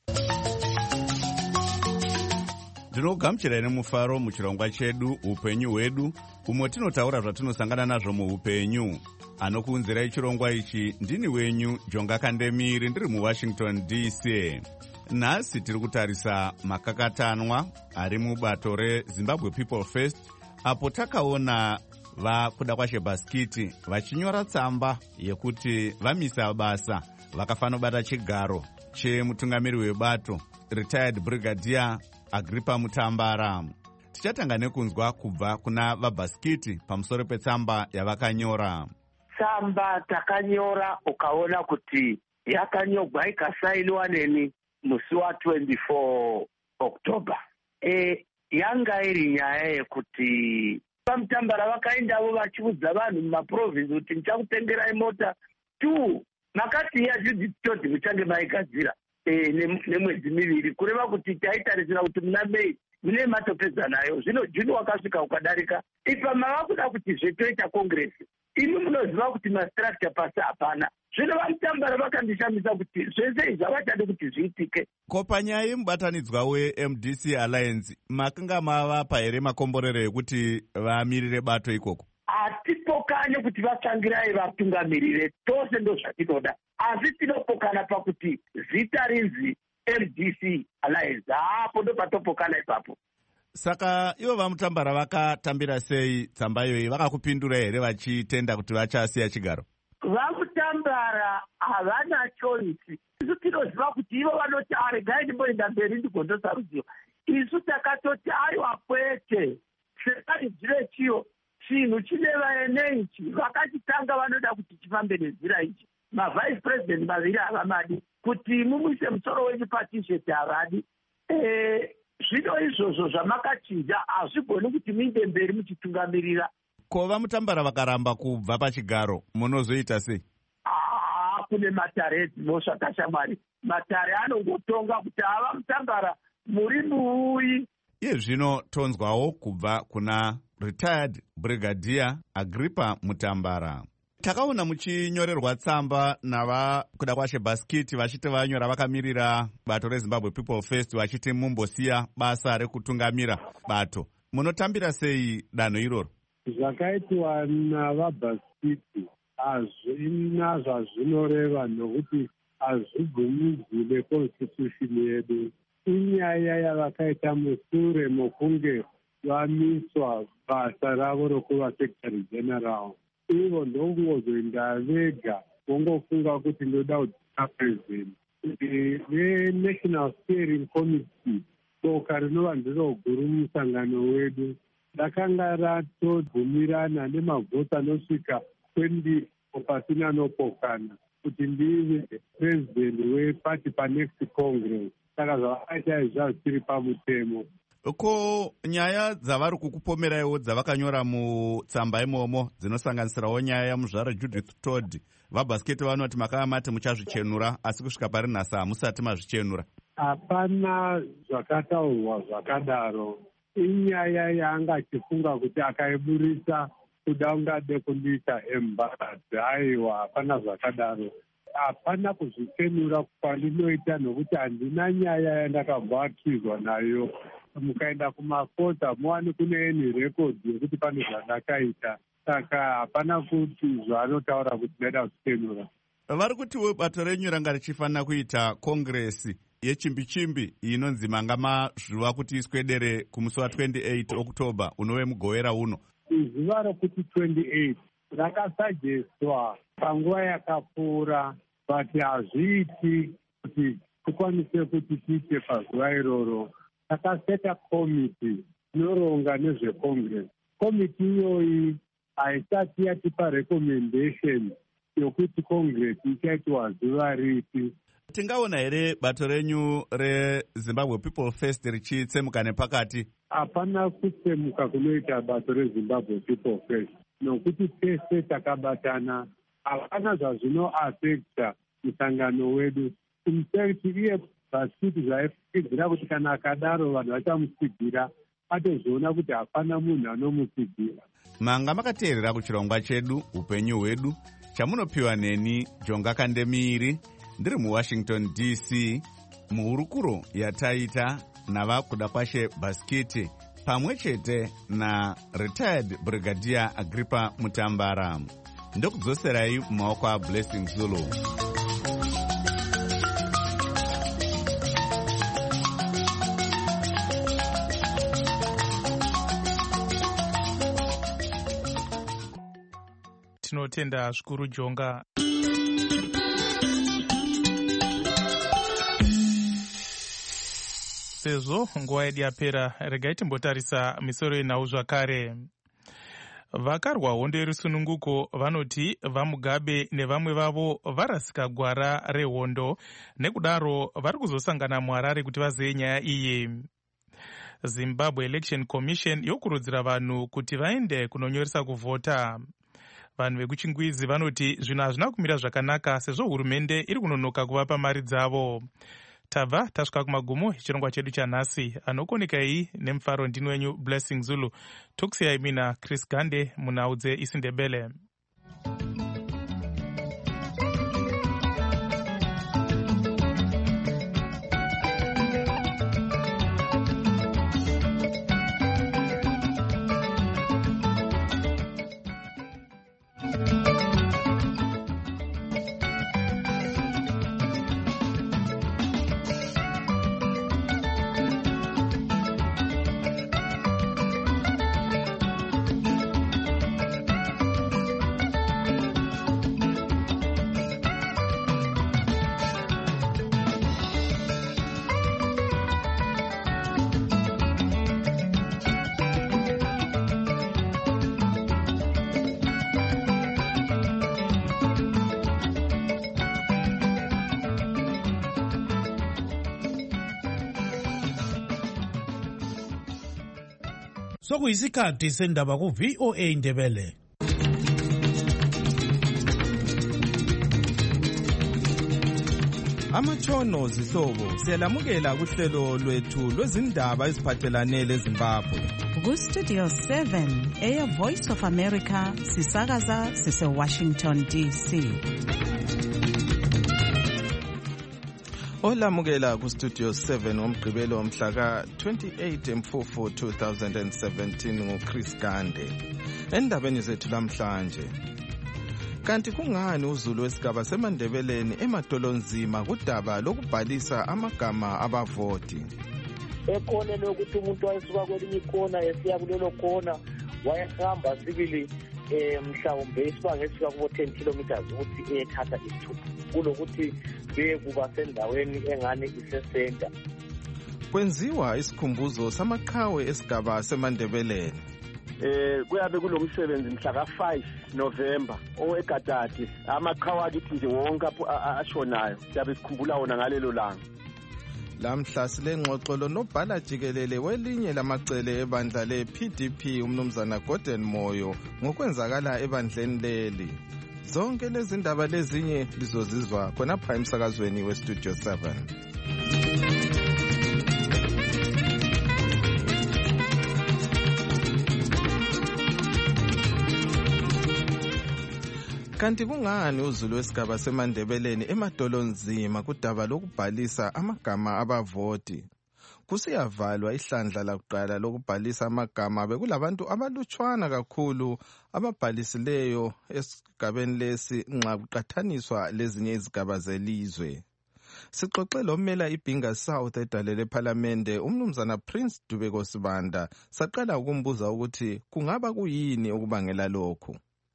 Ndinogamuchirai nemufaro muchirongwa chedu upenyu hwedu, umwe tinotaura zvatinosangana nazvo muupenyu. Anokuunzirai chirongwa ichi ndini wenyu Jonga Kandemiri, ndiri muWashington D C. Nhasi tiri kutarisa makakatanwa ari mubato reZimbabwe People First, apo takaona vakuda kwaShebhaskiti vachinyora tsamba yekuti vamisa basa vakafanobata chigaro chemutungamiri webato retired brigadier Agrippa Mutambara. Tichatanga nekunzwa kubva kuna vaBhaskiti pamusoro petsamba yavakanyora. Tsamba takanyora ukaona kuti yakanyogwa ikasainiwa neni musi wa twenty-four October. E, yanga iri nyaya yekuti Mutambara vakaendavo vachiudza vanhu mumaprovinsi kuti ndichakutengerai mota two makati yazvidhi toti muchange maigadzira e, nemwedzi miviri, kureva kuti taitarisira kuti muna Mei mune matopedza nayo. Zvino Juni wakasvika ukadarika, ipa mava kuda kuti zvetoita kongresi, imi munoziva kuti mastructure pasi hapana. Zvino vaMutambara vakandishamisa kuti zvese izvi havachade kuti zviitike. Ko panyaya yemubatanidzwa weM D C Alliance makanga mavapa here makomborero ekuti vamirire bato ikoko? Hatipokane kuti vatsvangirai vatungamirire, tose ndo zvatinoda, asi tinopokana pakuti zita rinzi M D C Alliance. Hapo ndo patopokana ipapo. Saka ivo vaMutambara vakatambira sei tsamba iyoyi? Vakakupindura here vachitenda kuti vachasiya chigaro? VaMutambara havana choice. Isu tinoziva kuti ivo vanoti aregai ndimboenda mberi ndigondosarudziwa. Isu takatoti aiwa kwete, sekaridzire chiyo chinhu chineva eneichi, vakachitanga vanoda kuti chifambe nezira ichi. MaVice President maviri havamadi, kuti mumwise musoro wechipatisheti havadi. E, zvino izvozvo zvamakachinja hazvigoni kuti muinde mberi muchitungamirira. Ko vamutambara vakaramba kubva pachigaro munozoita sei? Ah, kune matare edzinosva kashamwari. Matare anongotonga kuti ava mutambara muri muuyi. Iye zvino tonzwawo kubva kuna retired brigadier Agrippa Mutambara. Takaona muchinyorerwa tsamba nava kuda kwashe Baskiti vachiti vanyora vakamirira bato reZimbabwe People First vachiti mumbosiya basa rekutungamira bato. Munotambira sei danho iroro? Zvakaitwa navaBaskiti hazvina zvazvinoreva nokuti hazvibvumidzi neconstitution yedu. Inyaya yavakaita musure mokunge vamiswa basa ravo rokuva secretary general. Ivo ndongozoenda vega vongofunga kuti ndoda kudzika president. VeNational Steering Committee boka rinova ndiro guru musangano wedu rakanga ratobvumirana nemavhoti anosvika twenty pasina nopokana kuti ndive president weparty panext congress. Saka zvavakaita izva zvisiri pamutemo. Ko nyaya dzavari kukupomeraiwo dzavakanyora mutsamba imomo dzinosanganisirawo nyaya yamuzvara Judith Todd, vaBasketi vanoti makava mati muchazvichenura asi kusvika pari nhasi hamusati mazvichenura. Hapana zvakataurwa zvakadaro. Inyaya yaanga achifunga kuti akaiburisa kuda ungade kundiita embaradzi. Aiwa, hapana zvakadaro. Hapana kuzvichenura kwandinoita nokuti handina nyaya yandakabvaakizwa nayo. Mukaenda kumakota muwani kune eni rekodhi yekuti pane zvandakaita. Saka hapana kuti zvaanotaura kuti ndaida kuchenura. Vari kuti bato renyu ranga richifanira kuita kongresi yechimbi-chimbi inonzi manga mazviwa kuti iswedere kumusi wa twenty-eight October unove mugowera uno. Zuva rokuti twenty-eight rakasajeswa panguva yakapfuura bati hazviiti kuti tikwanise kuti tiite pazuva iroro. Takaseta komiti inoronga nezvecongress. Komiti iyoyi haisati yatipa recommendation yokuti congress ichaitwa zuva ripi. Tingaona here bato renyu reZimbabwe People First richitsemuka nepakati? Hapana kutsemuka kunoita bato reZimbabwe People First. Nokuti tese takabatana, hapana zvazvinoafekta musangano wedu. Infact iye Baskiti zvaifikidzira kuti kana akadaro vanhu vachamutsigira, atozoona kuti hapana munhu anomutsigira. Manga makateerera kuchirongwa chedu upenyu hwedu chamunopiwa neni Jonga Kandemiri ndiri muWashington D C muhurukuro yataita navakuda kwashe Baskiti pamwe chete na retired brigadier Agrippa Mutambara. Ndokudzoserai mumaoko aBlessing Zulu. Tinotenda zvikuru Jonga. Sezvo nguva yedu yapera, regai timbotarisa misoro yenhau zvakare. Vakarwa hondo yerusununguko vanoti vaMugabe nevamwe vavo varasika gwara rehondo, nekudaro vari kuzosangana muHarare kuti vazeye nyaya iyi. Zimbabwe Election Commission yokurudzira vanhu kuti vaende kunonyoresa kuvhota. Vanhu vekuchingwizi vanoti zvinhu hazvina kumira zvakanaka sezvo hurumende iri kunonoka kuvapa mari dzavo. Tabva tasvika kumagumo echirongwa chedu chanhasi. Anokonekai nemufaro ndini wenyu Blessing Zulu. Tokusiyai mina Chris Gande munhau dzeIsindebele. Sokuyisikhathi sendaba ku V O A Indebele. Amatshono zihlobo siyalamukela kuhlelo lwethu lwezindaba eziphathelane leZimbabwe. Ku Studio seven eya Voice of America sisakaza sise Washington D C. Olamukela ku Studio seven ngomgqibelo omhla ka twenty-eight Mfumfu two thousand seventeen nguChris Gande. Endabeni zethu namhlanje, kanti kungani uZulu wesigaba seMandebeleni emadolonzima kudaba lokubhalisa amagama abavoti? Ekhona lokuthi umuntu wayesuka kwelinye ikona esiya kulelo kona wayehamba sibili eh mhlawumbe isibanga esifika kubo ten kilometers ukuthi ethatha isithupha kulokuthi beye kuba sendaweni engane isesenta. Kwenziwa isikhumbuzo samaqhawe esigaba seMandebeleni. Eh kuyabe kulomsebenzi mhla ka five November owegatati amaqhawe akithi nje wonke ashonayo siyabe sikhumbula wona ngalelo langa. Lamhla silengxoxolo nobhala jikelele welinye lamacele ebandla le-P D P umnumzana Gordon Moyo ngokwenzakala ebandleni leli. Zonke lezi ndaba lezinye lizozizwa khona pha emsakazweni we-Studio seven. Kanti kungani uZulu wesigaba seMandebeleni emadolonzima kudaba lokubhalisa amagama abavoti? Kusiyavalwa ihlandla lakuqala lokubhalisa amagama bekulabantu abalutshwana kakhulu ababhalisileyo esigabeni lesi nxa kuqathaniswa lezinye izigaba zelizwe. Sixoxe lomela iBhinga South edalele ePhalamende umnumzana Prince Dubeko Sibanda saqala ukumbuza ukuthi kungaba kuyini okubangela lokhu.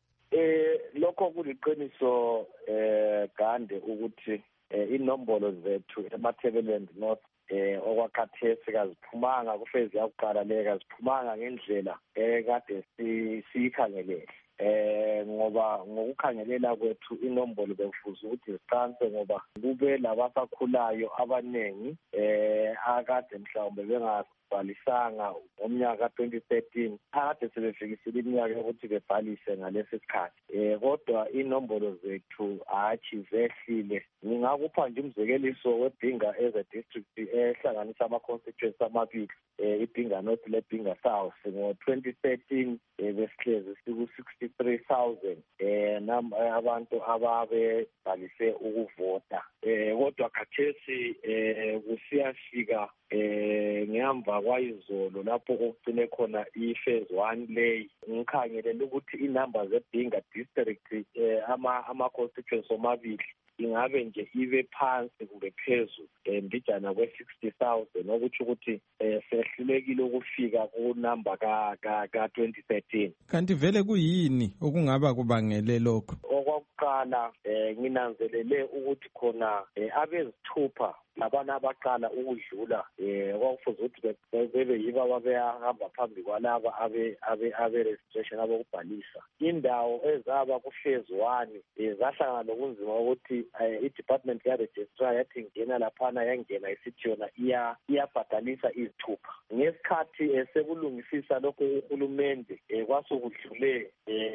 Eh lokho kuliqiniso eh Gande ukuthi inombolo zethu eMatabeleland North eh okwakhathesi kaziphumanga kufezi yakuqala leka ziphumanga ngendlela ekade siyikhangelele. Eh ngoba ngokukhangelela kwethu inombolo bekufuza ukuthi siqanse ngoba kube labasakhulayo abanengi eh akade mhlawumbe bengabhalisanga ngomnyaka twenty thirteen akade sebefikisile iminyaka yokuthi bebhalise ngalesi sikhathi. Eh kodwa inombolo zethu achi zehlile. Ngingakupha nje umzekeliso weBhinga as a district ehlanganisa ama constituencies amabili eh iBhinga North leBhinga South ngo twenty thirteen besihlezi siku sixty-three thousand eh abantu ababe bhalise ukuvota. Eh kodwa khathesi eh kusiyafika eh ngemva kwayizolo lapho okugcine khona iphase one lay ngikhangelela ukuthi inamba zeBhinga district eh ama ama constituencies omabili ingabe nje ibe phansi kumbe phezulu mbijana kwe sixty thousand ukuthi ukuthi sehlulekile ukufika ku number ka ka twenty thirteen. Kanti vele kuyini okungaba kubangele lokho? Okwakuqala eh nginanzelele ukuthi khona abezithupha labana abaqala ukudlula eh kwakufuze ukuthi bebe yiba ababehamba phambi kwalaba abe abe abe registration abokubhalisa. Indawo ezaba ku phase one zahlangana nokunzima ukuthi i-department ya registrar yathi ngena laphana yangena isithi yona iya iyabhadalisa izithupha. Ngesikhathi sekulungisisa lokho uhulumende kwasukudlule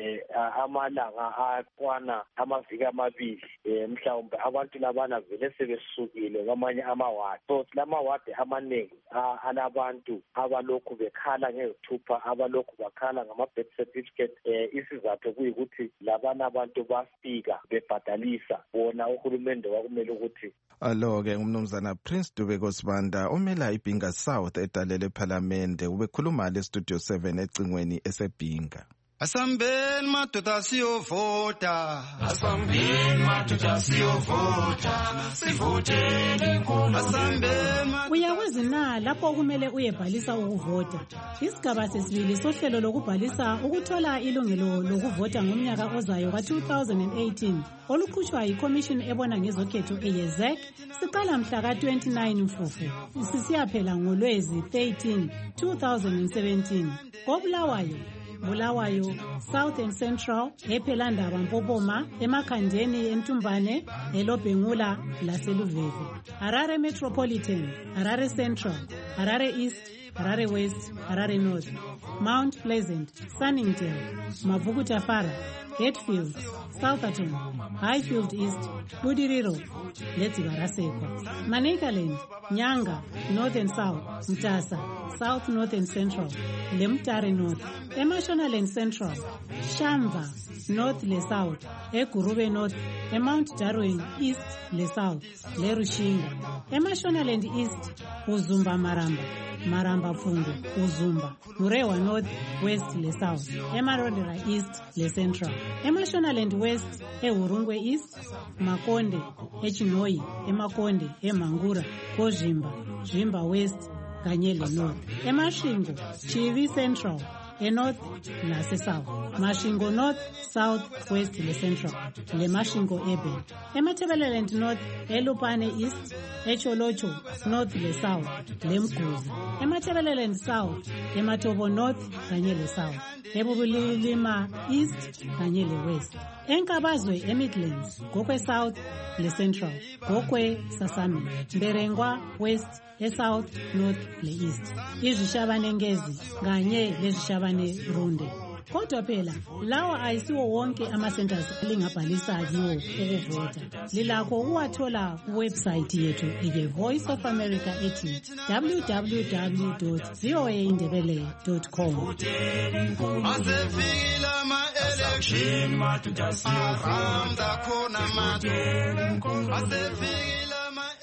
amalanga akwana amaviki amabili mhlawumbe abantu labana vele sebesukile kwamanye amawadi. So lamawadi amaningi alabantu abalokhu bekhala ngezithupha abalokhu bakhala ngama birth certificate isizathu kuyikuthi labana abantu bafika bebhadalisa bona uhulumende wakumele ukuthi. Alo ke umnumzana Prince Dubeko Sibanda omela iBhinga South edalele ePhalamende ubekhuluma le Studio seven ecingweni eseBhinga. Asambeni madoda siyovota, asambeni madoda siyovota, sivoteni inkulu. Asambeni uyakwazi na lapho okumele uyebhalisa ukuvota. Isigaba sesibili sohlelo lokubhalisa ukuthola ilungelo lokuvota ngomnyaka ozayo ka two thousand eighteen olukhutshwa yiCommission ebona ngezokhetho eYezek siqala mhla ka twenty-nine Mfumfu sisiyaphela ngoLwezi thirteen two thousand seventeen. Kobulawayo Bulawayo, South and Central, ePhelandaba Mpopoma, eMakhandeni eNtumbane, eLobhengula laseLuveve. Harare Metropolitan, Harare Central, Harare East, Harare West, Harare North, Mount Pleasant, Sunningdale, Mavuku Tafara, Hatfield, Southerton, Highfield East, Budiriro, Letzivarasekwa, Manicaland, Nyanga, North and South, Mtasa, South, North and Central, Lemtare North, Emashonaland Central, Shamva, North le South, Ekurube North, e Mount Darwin East le South, le Rushinga, Emashonaland East, Uzumba Maramba, Maramba Fundu, Uzumba, Murewa North, West le South, Emarondera East le Central, Emashonaland West, Eurungwe East, Makonde, Echinoi, Emakonde, Emangura, Kozhimba, Zvimba West, Kanyele North, Emashingo, Chivi Central, e North nase South, Mashingo North, South, West le Central, le Mashingo Urban, Emathebeleland North, Elupane East, Echolocho North le South, le Mguzi, Emathebeleland South, Ematobo North kanye le South, Ebubulilima East kanye le West, Enkabazwe eMidlands, Gokwe South le Central, Gokwe Sasami, Mberengwa West e-South, North le-East, izishabane ngezi kanye lezishabane runde. Kodwa phela lawa ayisiwo wonke ama-centers lingabhalisa kiwo ukuvota. Lilakho ukuwathola kuwebsite yethu i-The Voice of America ethi w w w dot v o a indebele dot com. Asefikile ama-election aranda khona manje. Asefikile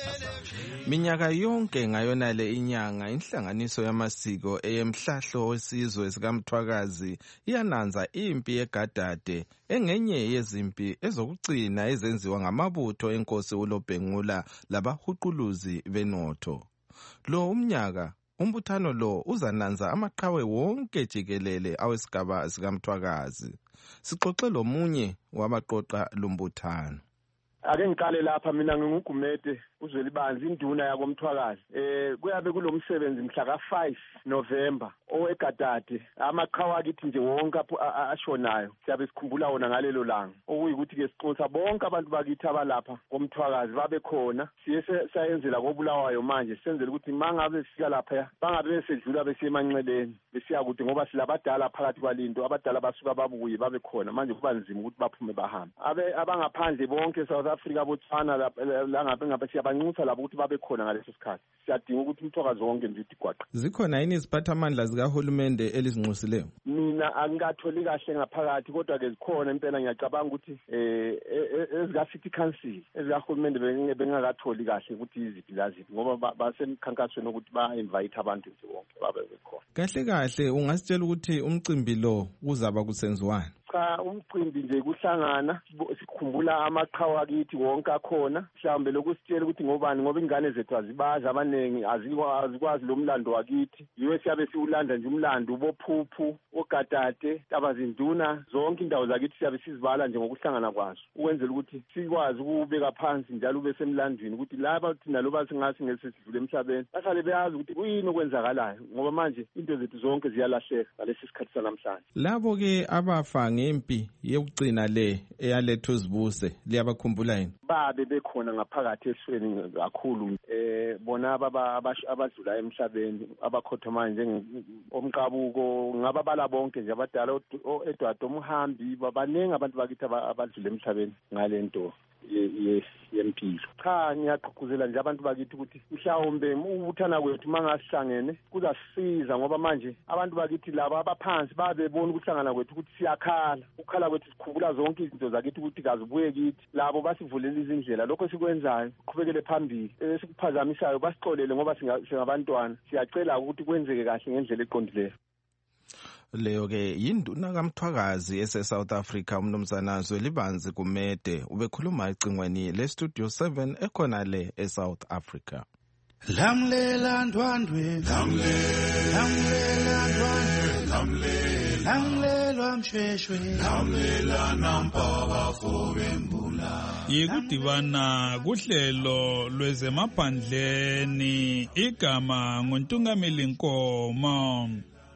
minyaka yonke ngayonale inyanga inhlanganiso yamasiko eyemhlahlo wesizwe sikaMthwakazi iyananza impi yegadade engenye yezimpi ezokugcina ezenziwa ngamabutho enkosi uLobhengula labahuquluzi benotho. Lo umnyaka umbuthano lo uzananza amaqhawe wonke jikelele awesigaba sikaMthwakazi. Sixoxe lomunye wabaqoqa lombuthano. Ake ngiqale lapha mina ngingugumede uzwelibanzi induna yakoMthwakazi. Eh kuyabe kulomsebenzi mhla ka five November owegadade amaqhawe akithi nje wonke ashonayo siyabe sikhumbula wona ngalelo langa okuyikuthi ke sixoxa bonke abantu bakithi abalapha koMthwakazi babe khona siye sayenzela kobulawayo manje senzele ukuthi mangabe sifika lapha bangabe besedlula besiyemanceleni besiya kude ngoba silabadala phakathi kwalinto abadala basuka babuye babe khona manje kuba nzima ukuthi baphume bahambe abe abangaphandle bonke South Africa botswana la ngabe ngabe siyabanxusa labo ukuthi babe khona ngaleso sikhathi siyadinga ukuthi Umthwakazi wonke nje igwaqa. Zikhona yini iziphathamandla zikahulumende elizinxusileyo? Mina angikatholi kahle ngaphakathi kodwa ke zikhona impela ngiyacabanga ukuthi eh ezika city council ezikahulumende bengakatholi kahle ukuthi iziphi laziphi ngoba basemkhankasweni ukuthi ba invite abantu nje bonke babe bekhona. Kahle kahle ungasitshela ukuthi umcimbi lo uzaba kusenziwani? Cha umcimbi nje kuhlangana sikhumbula amaqhawe akithi wonke akhona mhlambe lokusitshela ukuthi ngobani ngoba ingane zethu azibazi abanengi azikwazi lo mlando wakithi yiwe siyabe siwulanda nje umlando ubophuphu ogadade abazinduna zonke indawo zakithi siyabe sizibala nje ngokuhlangana kwazo ukwenzela ukuthi sikwazi ukubeka phansi njalo ube semlandweni ukuthi laba thina loba singasi ngesesidlule emhlabeni bahlale beyazi ukuthi kuyini okwenzakalayo ngoba manje into zethu zonke ziyalahleka ngalesi sikhathi sanamhlanje. Labo ke abafa ngempi yokugcina le eyalethwa uzibuse liyabakhumbula yini? Babe bekhona ngaphakathi esweni kakhulu eh bona abadlula emhlabeni abakhothoma nje omqabuko ngababala bonke nje abadala eDwado umhambi babanenge abantu bakithi abadlula emhlabeni ngalento yempilo. Cha ngiyaqhuzela nje abantu bakithi ukuthi mhlawumbe ubuthana kwethu mangasihlangene kuzasisiza ngoba manje abantu bakithi laba abaphansi babebona ukuhlangana kwethu ukuthi siyakhala ukhala kwethu sikhumbula zonke izinto zakithi ukuthi kazibuye kithi labo basivulela izindlela lokho sikwenzayo qhubekele phambili esikuphazamisayo basixolele ngoba singabantwana siyacela ukuthi kwenzeke kahle ngendlela eqondileyo. Leyo ke yinduna kaMthwakazi ese South Africa umnumzana Zwelibanzi Gumede ubekhuluma ecingweni le Studio seven ekhona le e South Africa. Lamlela ndwandwe lamlela ndwandwe lamlela lamlela mshweshwe lamlela nampaba fobembula. Yikudibana kuhlelo lwezemaphandleni igama nguNtungameli Nkomo.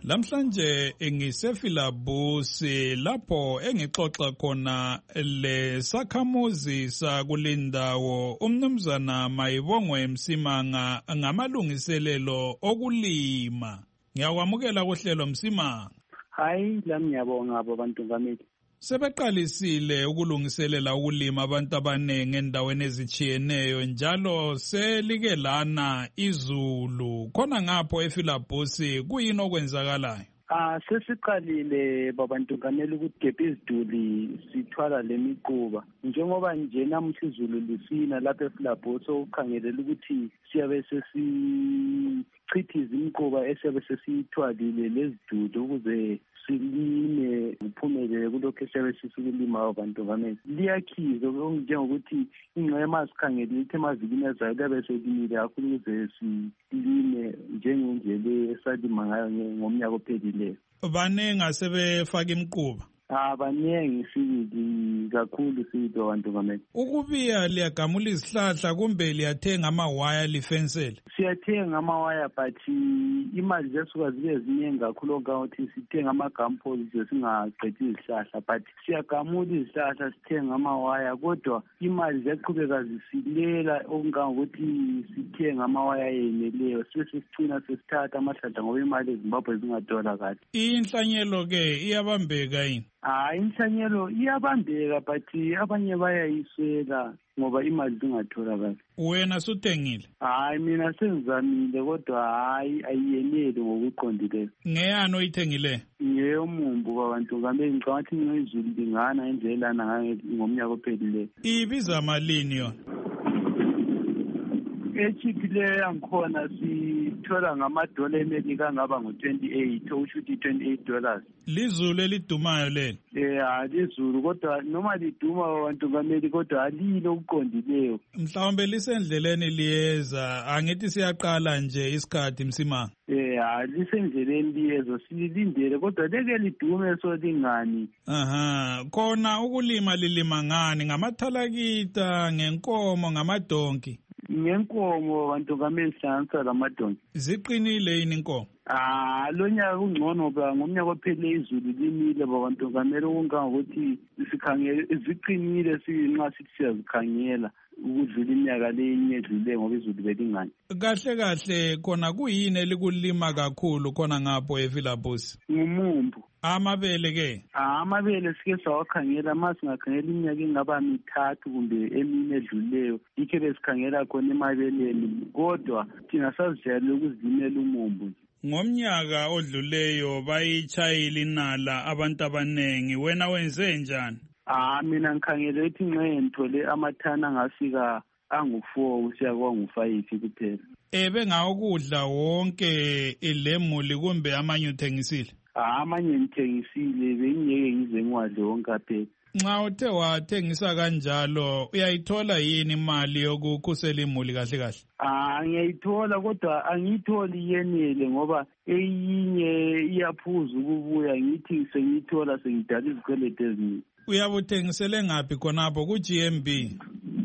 Lamhlanje ngisefilabusi lapho engixoxa khona lesakhamuzi sakulindawo umnumzana Mayibongwe Msimanga ngamalungiselelo okulima. Ngiyakwamukela kuhlelo Msimanga. Hayi lami ngiyabonga abo bantu ngameli. Sebeqalisile ukulungiselela ukulima abantu abaningi endaweni ezitshiyeneyo njalo selike lana izulu khona ngapho efilabusi kuyini okwenzakalayo? Ah sesiqalile babantu ngameli ukugebha iziduli sithwala lemiquba njengoba nje namuhla izulu lisina lapha efilabusi ukukhangelela ukuthi siyabe sesichithiza imiquba esiyabe sesithwalile leziduli ukuze silime uphumelele kulokho esiyabe sisikulima abantu ngameli. Liyakhiza njengokuthi ingxema sikhangele ukuthi emavikini ezayo liyabe selimile kakhulu ukuze silime njengendlela esalima ngayo ngomnyaka ophelileyo. Banengi asebefaka imiquba? Ah baningi sibili kakhulu sibili abantu ngameli. Ukubiya liyagamula izihlahla kumbe liyathenga amawaya lifensele? Siyathenga amawaya but imali zesuka zibe ziningi kakhulu ukuthi sithenga amagampoli nje singaqedi izihlahla but siyagamula izihlahla sithenga amawaya kodwa imali ziyaqhubeka zisilela okungangokuthi sithenga amawaya yeneleyo sesicina sesithatha amahlahla ngoba imali eZimbabwe zingatholakali. Inhlanyelo ke iyabambeka yini? Hayi inhlanyelo iyabambeka but abanye bayayiswela ngoba imali zingatholakali. Wena suthengile? Hayi mina sengizamile kodwa hayi ayiyeneli ngokuqondileyo. Ngeyani oyithengile? Ngeyomumbu babantu ngameli ngicabanga ukuthi ngizulu lingana indlela ngayo ngomnyaka ophelileyo. Ibiza malini yona? Echiphileyo yangikhona sithola ngamadola emelika angaba ngu-twenty-eight okusho ukuthi twenty-eight dollars. Lizulu elidumayo lelo? Eh lizulu kodwa noma liduma abantu ngameli kodwa alilo okuqondileyo. Mhlawumbe lisendleleni liyeza angithi siyaqala nje isikhathi Msimanga. Eh lisendleleni liyezo silindele kodwa leke lidume so lingani. Aha khona ukulima lilima ngani ngamathalakita ngenkomo ngamadonki? Ngenkomo abantu ngameli hlanganisa lamadonki. Ziqinile yini inkomo? Ah lo nyaka ungcono ba ngomnyaka ophele izulu limile babantu ngameli okungangokuthi sikhangele ziqinile sinxa sithi siyazikhangela ukudlula iminyaka leyinye edlule ngoba izulu belingani. Kahle kahle khona kuyini elikulima kakhulu khona ngapho efilabusi? Ngumumbu. Amabele ke? Amabele sike sawakhangela masingakhangela iminyaka engaba mithathu kumbe emine edluleyo ikhe besikhangela khona emabeleni kodwa thina sazijayele ukuzimela umumbu. Ngomnyaka odluleyo bayichayile inala abantu abanengi wena wenze njani? Ah mina ngikhangele ukuthi nxe ngithole amathana angafika angu-four kusiya kwangu-five kuphela. Ebe ngawokudla wonke ilemuli kumbe amanye uthengisile? Amanye ngithengisile bengiyeke ngize ngiwadle wonke aphela. Nxa uthe wathengisa kanjalo uyayithola yini imali yokukhusela imuli kahle kahle? Ah ngiyayithola kodwa angiyitholi yenele ngoba eyinye iyaphuza ukubuya ngithi sengiyithola sengidala izikweleti eziningi. Uyabuthengisele ngaphi khonapho ku-G N B?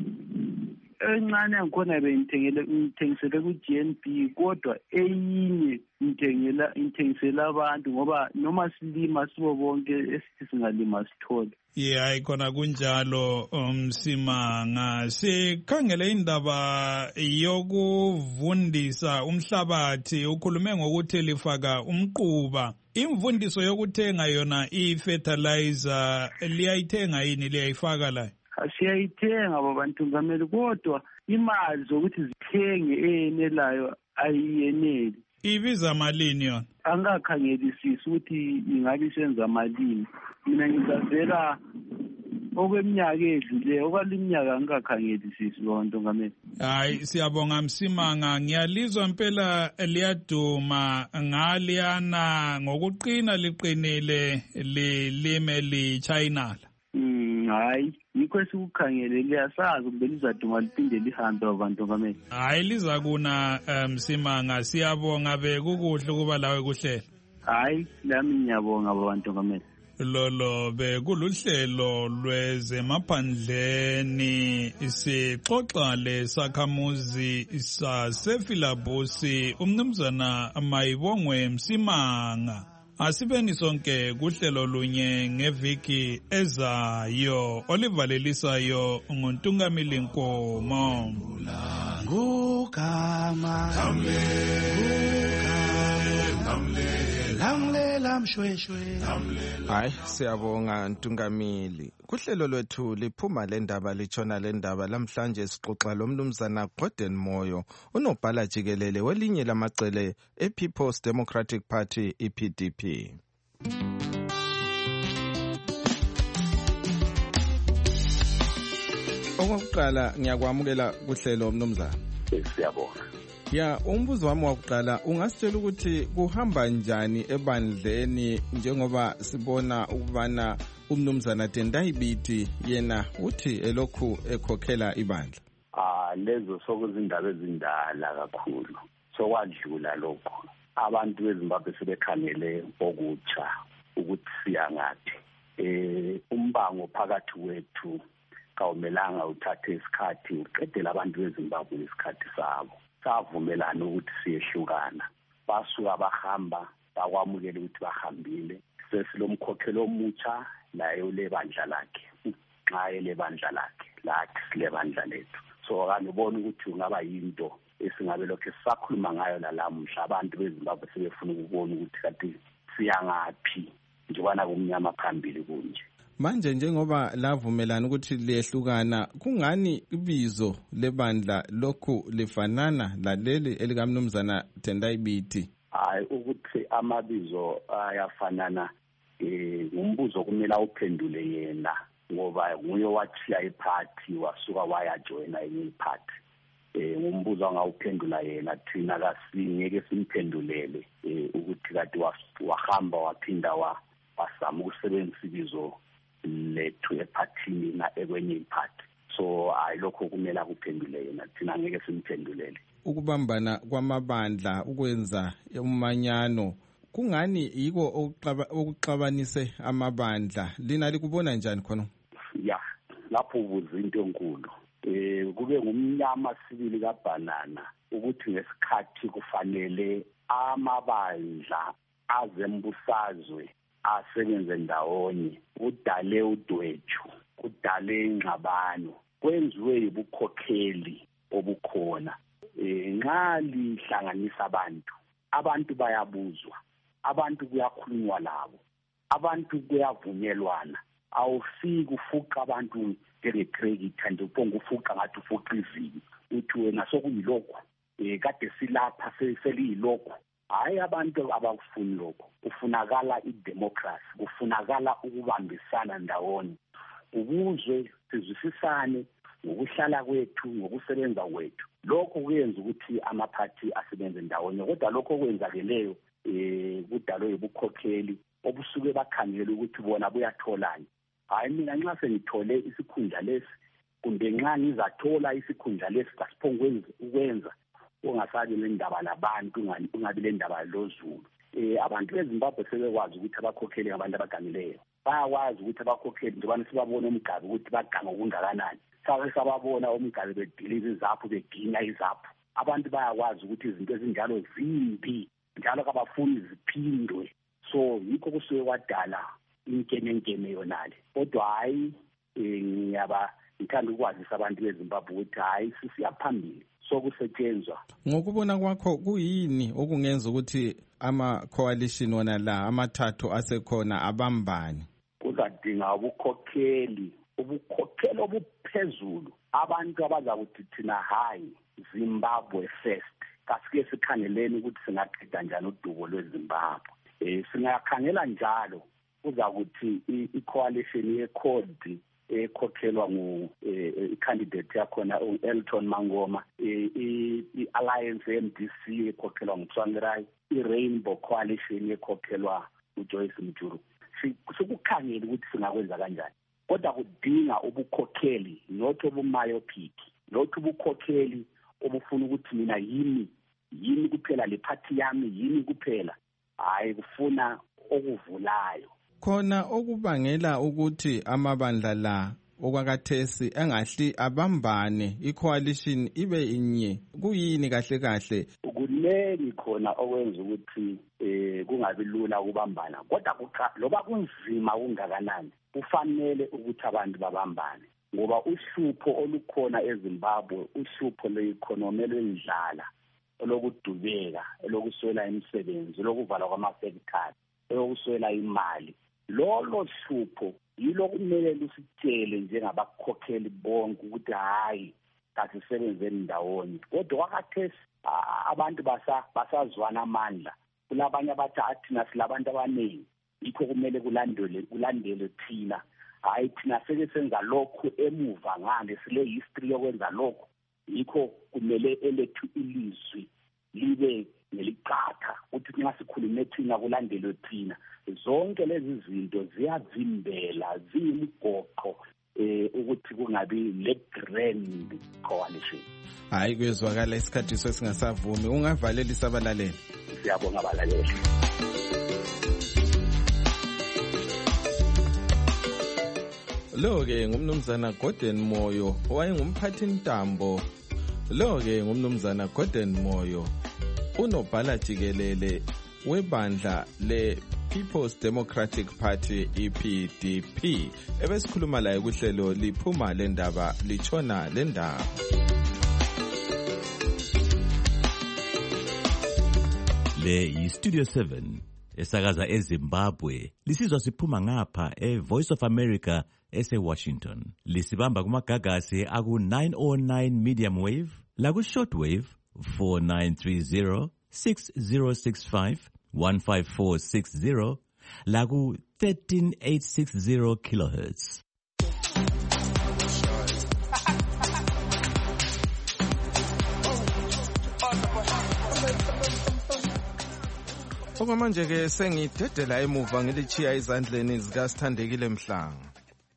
Encane ngikhona bengithengele ngithengisele ku-G N B kodwa eyinye ngithengela ngithengisela abantu ngoba noma silima sibo bonke esithi singalima sithole. Yeah hayi khona kunjalo Msimanga. Sikhangele indaba yokuvundisa umhlabathi ukhulume ngokuthi lifaka umquba. Imvundiso yokuthenga yona i-fertilizer liyayithenga yini liyayifaka la? Siyayithenga babantu ngameli kodwa imali zokuthi zithenge eyenelayo ayiyeneli. Ibiza malini yona? Angakhangelisisi ukuthi ingabe isenza malini. Mina ngizazela okweminyaka edlule okwaliminyaka angakhangelisisi lonto ngameli. Hayi siyabonga Msimanga ngiyalizwa impela liyaduma ngaliyana ngokuqina liqinile lilime lichayinala. Mm hayi yikho sikukhangele liyasazi kumbe lizaduma liphinde lihambe abantu ngameli. Hayi liza kuna Msimanga siyabonga bekukuhle kuba lawe kuhlela. Hayi lami ngiyabonga abantu ngameli. lolo bekuluhlelo lwezemaphandleni sixoxa lesakhamuzi sasefilabusi umnumzana Mayibongwe Msimanga. Asibeni sonke kuhlelo lunye ngeviki ezayo olivalelisayo nguNtungamili Nkomo. Ngugama lamlela mshweshwe. Hayi siyabonga Ntungamili. Kuhlelo lwethu liphuma lendaba litshona lendaba lamhlanje sixoxa lomnumzana Gordon Moyo unobhala jikelele welinye lamacele ePeople's Democratic Party E P D P. Okokuqala ngiyakwamukela kuhlelo mnumzana. Siyabonga. Ya, umbuzo wami wokuqala ungasitshela ukuthi kuhamba njani ebandleni njengoba sibona ukubana umnumzana Tendai Biti yena uthi elokhu ekhokhela ibandla. Ah lezo sokuzindaba ezindala kakhulu. Sokwadlula lokho. Abantu beZimbabwe sebekhangele okutsha ukuthi siyangaphi. Eh umbango phakathi kwethu kawumelanga uthathe isikhathi uqedela abantu beZimbabwe isikhathi sabo. Savumelana ukuthi siyehlukana. Basuka bahamba bakwamukela ukuthi bahambile. Sesilomkhokhelo omutsha naye ulebandla lakhe. Xa elebandla lakhe lathi silebandla lethu. So kanibona ukuthi ungaba yinto esingabe lokho sisakhuluma ngayo lalamhla abantu beZimbabwe sebefuna ukubona ukuthi kanti siyangaphi njengana kumnyama phambili kunje. Manje njengoba lavumelana ukuthi liyehlukana kungani ibizo lebandla lokhu lifanana laleli elikamnumzana Tendai Biti? Hayi ukuthi amabizo ayafanana eh umbuzo kumele uphendule yena ngoba nguye wachiya iparty wasuka waya joina enye iparty. Eh umbuzo angawuphendula yena thina kasingeke simphendulele eh ukuthi kade wahamba waphinda wa wasama ukusebenzisa ibizo lethu ephathini na ekwenye iphathi. So ayilokho kumele kuphendule yena thina ngeke simphendulele. Ukubambana kwamabandla ukwenza umanyano kungani yiko okuxabanise amabandla lina likubona njani khona? Ya lapho ubuza into enkulu. Eh kube ngumnyama sibili kaBanana ukuthi ngesikhathi kufanele amabandla azembusazwe asebenze ndawonye udale udwethu kudale ingxabano kwenziwe ibukhokheli obukhona nxa lihlanganisa abantu abantu bayabuzwa abantu kuyakhulunywa labo abantu kuyavunyelwana awufiki ufuqa abantu ngerecredit nje uphonga ufuqa ngathi ufuqa izini uthi wena sokuyilokho eh kade silapha seliyilokho. Hayi abantu abakufuni lokho. Kufunakala idemocracy, kufunakala ukubambisana ndawonye. Ubuzwe sizwisisane ngokuhlala kwethu, ngokusebenza kwethu. Lokho kuyenza ukuthi amaphathi asebenze ndawonye. Kodwa lokho kwenzakeleyo eh kudalwe ubukhokheli obusuke bakhangela ukuthi bona buyatholana. Hayi mina nxa sengithole isikhundla lesi kumbe nxa ngizathola isikhundla lesi kasiphongwenza ukwenza ungasabi lendaba labantu ungabi lendaba lozulu. Eh abantu beZimbabwe sebekwazi ukuthi abakhokheli abantu abagangileyo. Bayakwazi ukuthi abakhokheli njengoba sibabona umgabe ukuthi baganga okungakanani. Sabe sababona umgabe bediliza izaphu beginya izaphu. Abantu bayakwazi ukuthi izinto ezinjalo zimbi njalo kabafuni ziphindwe. So yikho kusuke kwadala inkenenkene yonale. Kodwa hayi ngiyaba ngithanda ukwazisa abantu beZimbabwe ukuthi hayi sisiyaphambili. Sokusetshenzwa. Ngokubona kwakho kuyini okungenza ukuthi ama coalition wona la amathathu asekhona abambani? Kuzadinga ubukhokheli, ubukhokheli obuphezulu. Abantu abazakuthi thina hayi Zimbabwe first. Kasike sikhangeleni ukuthi singaqeda njani udubo lweZimbabwe. Eh singakhangela njalo kuzakuthi i-coalition ye-code ekhokhelwa ngu i-candidate yakhona u-Elton Mangoma, i-Alliance M D C ekhokhelwa nguTsvangirai, i-Rainbow Coalition ekhokhelwa uJoyce Mjuru. Sikukhangela ukuthi singakwenza kanjani. Kodwa kudinga ubukhokheli not obumyopic, not ubukhokheli obufuna ukuthi mina yimi yimi kuphela le party yami yimi kuphela. Hayi kufuna okuvulayo. khona okubangela ukuthi amabandla la okwakathesi engahli abambane i-coalition ibe inye kuyini kahle kahle? Kunengi khona okwenza ukuthi eh kungabi lula ukubambana, kodwa loba kunzima kungakanani kufanele ukuthi abantu babambane, ngoba uhlupho olukhona eZimbabwe, uhlupho lwe-economy lwendlala, olokudubeka, elokuswela imisebenzi, lokuvalwa kwamafektari, elokuswela imali, lolo hlupho yilo kumele lusitshele njengabakhokheli bonke ukuthi hayi kasisebenzeni ndawonye. Kodwa wakhathesi abantu basazwana amandla, kulabanye abathi athina silabantu abaningi, yikho kumele kulandele kulandele thina, hayi thina seke senza lokho emuva ngale sile history yokwenza lokho, yikho kumele elethu ilizwi libe neliqatha ukuthi nxa sikhulume thina kulandelwe thina. Zonke lezi zinto ziyavimbela, ziyimigoqo eh ukuthi kungabi le grand coalition. Hayi kwezwakala isikhathi sesingasavumi, ungavalela isabalaleli. Siyabonga abalaleli. Lo-ke ngumnumzana Gordon Moyo owayengumphathintambo. Lo-ke ngumnumzana Gordon Moyo unobhala jikelele webandla le People's Democratic Party E P D P. Ebesikhuluma laye kuhlelo liphuma lendaba lichona lendaba. Le yi Studio seven esakaza eZimbabwe, lisizwa siphuma ngapha eVoice of America ese Washington. Lisibamba kumagagasi aku nine oh nine medium wave, laku short wave four nine three zero, six zero six five, one five four six zero, laku thirteen eight sixty kilohertz. Okwamanje ke sengidedela emuva ngilichiya izandleni zikaSithandekile Mhlanga.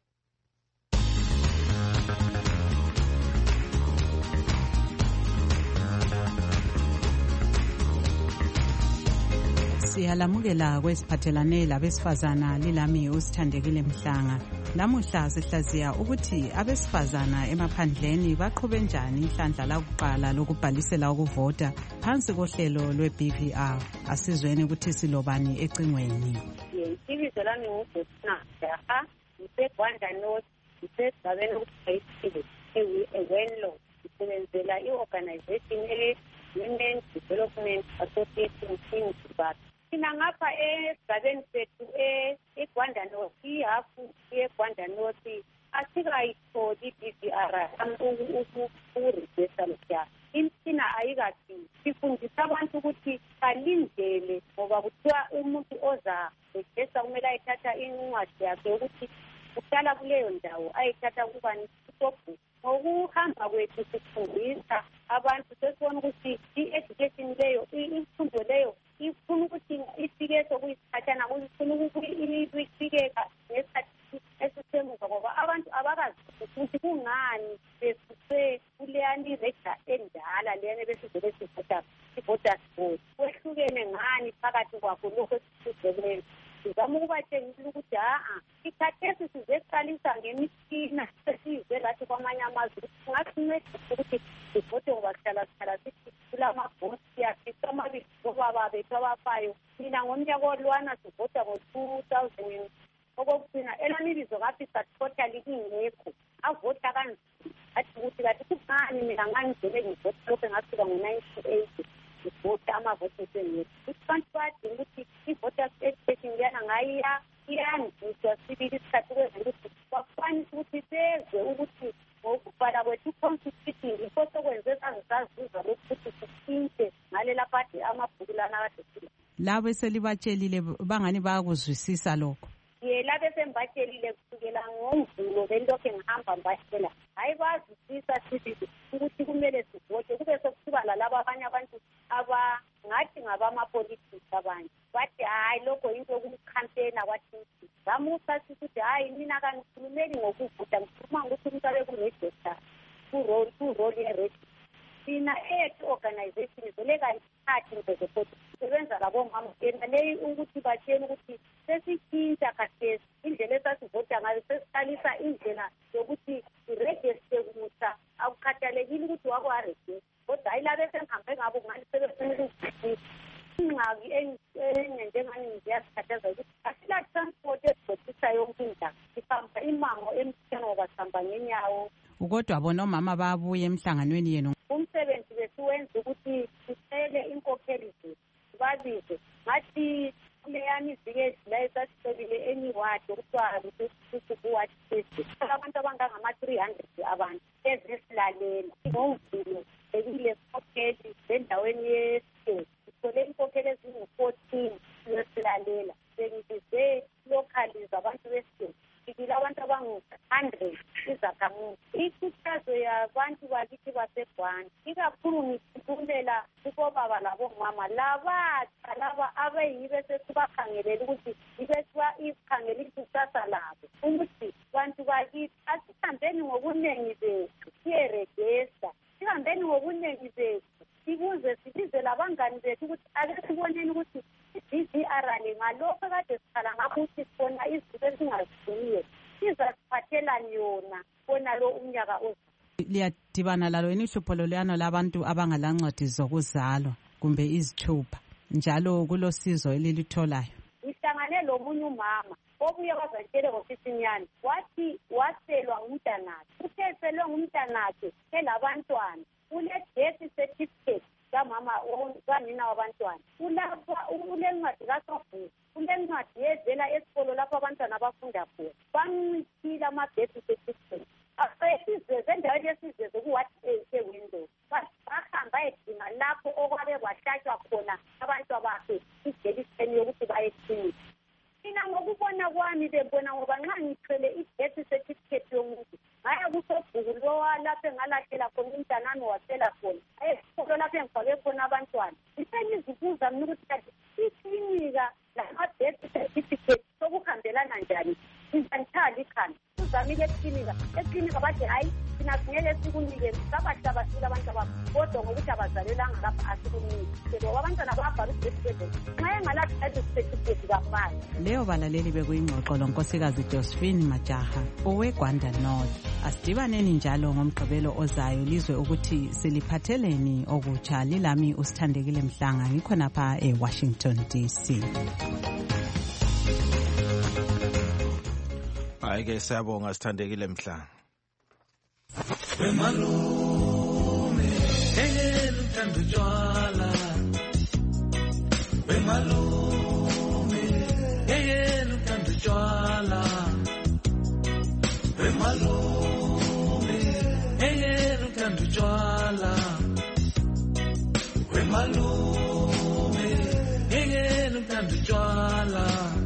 Siyalamukela kwesiphathelane labesifazana lilami uSithandekile Mhlanga. Namuhla sihlaziya ukuthi abesifazana emaphandleni baqhube njani ihlandla lakuqala lokubhalisela ukuvota phansi kohlelo lwe-B V R. Asizweni ukuthi silobani ecingweni. Ibizo lami nguBotsina Jaha, ngiseGwanda North, ngisesigabeni okuthiwa eWenlo, ngisebenzela i-organization ele-Women Development Association in Zimbabwe. Thina ngapha esigabeni sethu eGwanda North, ihafu yeGwanda North asikayitholi i-B V R ukurejista lokhuya. Imithina ayikathi sifundisa abantu ukuthi balindele, ngoba kuthiwa umuntu oza rejista kumele ayithatha incwadi yakhe ukuthi uhlala kuleyo ndawo, ayithatha kubani usobhu. Ngokuhamba kwethu sifundisa abantu, sesibona ukuthi i-education leyo, imfundo leyo ifuna ukuthi ifike sokuyisiphathana, ifuna ukuyifikeka ngesikhathi esisemuva, ngoba abantu abakazi ukuthi kungani besuse kuleyani rejista endala leyana besizele sivota sivota sport. Kwehlukene ngani phakathi kwakho lokho esizele. Sizama ukubatshengisa ukuthi haa ikhathesi sizeqalisa ngemitshina sesize lathi kwamanye amazwe singasincedisa ukuthi sivote, ngoba sihlala sihlala sithi kulamabhosi siyafisa amabili obaba bethu abafayo. Mina ngomnyaka olwana sivota ngo-two thousand. Okokugcina elami ibizo ngafisa totally ingekho, avota kanzima. Athi ukuthi kathi kungani mina ngangizele ngivota lokho ngasuka ngo-nineteen eighty ngivota amavoti esengekho. Abantu badinga ukuthi i-voters education leyana ngayiya iyandiswa sibili isikhathi ukwenzela ukuthi bakwanise ukuthi bezwe ukuthi ngokubhala kwethu i-constitution yikho sokwenze sazisazuza lokhu ukuthi sisinte ngalela phade amabhuku lana kade sile. Labo eselibatshelile bangani bayakuzwisisa lokho? Ye labe sembatshelile kusukela ngoMvulo belokhe ngihamba mbatshela, hayi bazwisisa sibili ukuthi kumele sivote. Kube sokusiba lalabo abanye abantu abangathi ngabamapolitiki abanye bathi hayi lokho yinto yokumkhampena kwathi ngamusa ukuthi hayi mina kangikhulumeli ngokuvota, ngikhuluma ngokuthi umuntu abe kurejista kurole kurole yerejista. thina ethu organization zeleka isikhathi ngezepoti sebenza labomama yena leyi ukuthi batshela ukuthi sesitshintsha khathesi indlela esasivota ngayo sesiqalisa indlela yokuthi iregister kumusha akukhathalekile ukuthi wakwarejista kodwa ayilabe sengihambe ngabo ngani sebefuna ukuzwisisa ingxaki enjengani ngiyasikhathaza ukuthi asila transport esibhotisa yonke indawo sihamba imango emtheni ngoba sihamba ngenyawo. Kodwa bona omama babuye emhlanganweni yenu umsebenzi besiwenza ukuthi sicele inkokheli zethu babize ngathi kuleyani ivike edlulayo sasicelile eniwadi okuthiwa kuwadi safety abantu abangangama-three hundred abantu ezesilalela ngomvulo ekile inkokheli endaweni yesitezi sithole inkokheli ezingu-fourteen zesilalela sengibize lokhaliza abantu besitezi fikile abantu abangu-hundred izakhamuzi ikhuthazo yabantu bakithi basegwana ikakhulu ngikhumbula kubobaba labomama labatsha laba abeyibe sesibakhangelela ukuthi ibe sikhangela ikusasa labo ukuthi bantu bakithi asihambeni ngobuningi bethu siyeregesta sihambeni ngobuningi bethu sikuze sibize labangani bethu ukuthi ake siboneni ukuthi i-D V R le ngalokho kade sikhala ngakho ukuthi sibona izinto esingazidiniyo sizasiphathelani yona bona lo umnyaka ozayo. Liyadibana lalo yini ihlupho loluyano labantu abangalancwadi zokuzalwa kumbe izithupha njalo kulosizo elilitholayo? Ngihlangane lomunye umama obuye wazatshele ngofisinyana wathi waselwa ngumntanakhe uthe selwe ngumntanakhe elabantwana ule-death certificate kamama kanina wabantwana ulencwadi kasobhuku ulencwadi yevela esikolo lapho abantwana abafunda khona bamncithile ama-death certificate esizeze endaweni yesizeze ku-ward ewindow bahamba edinga lapho okwabe kwahlatshwa khona abantu abakhe ijekiseni yokuthi bayeklinika. Mina ngokubona kwami bebona ngoba nxa ngithwele i-death certificate yomuntu ngaya kusobhuku lowa lapho engalahlela khona umntanami wasela khona esikolo lapho engifake khona abantwana ngisengizibuza mina ukuthi kati iklinika lama-death certificate sokuhambelana njani ngizanithala ikhanda uzamile eklinika eklinika bathi hayi thina singeke sikunike sabahlabasile abantu ababo kodwa ngokuthi abazalelanga lapha asikunike ngoba abantwana babhala u-certificate nxa engalathi certificate kafani. Leyo balaleli bekuyingxoxo lonkosikazi Josephine Majaha owegwanda North. Asidibaneni njalo ngomgqibelo ozayo lizwe ukuthi siliphatheleni okutsha. Lilami uSithandekile Mhlanga ngikhonapha eWashington D C. Hayi ke siyabonga Sithandekile Mhlanga. Wemalume engene uthando tshwala wemalume engene uthando tshwala wemalume engene uthando tshwala wemalume engene uthando tshwala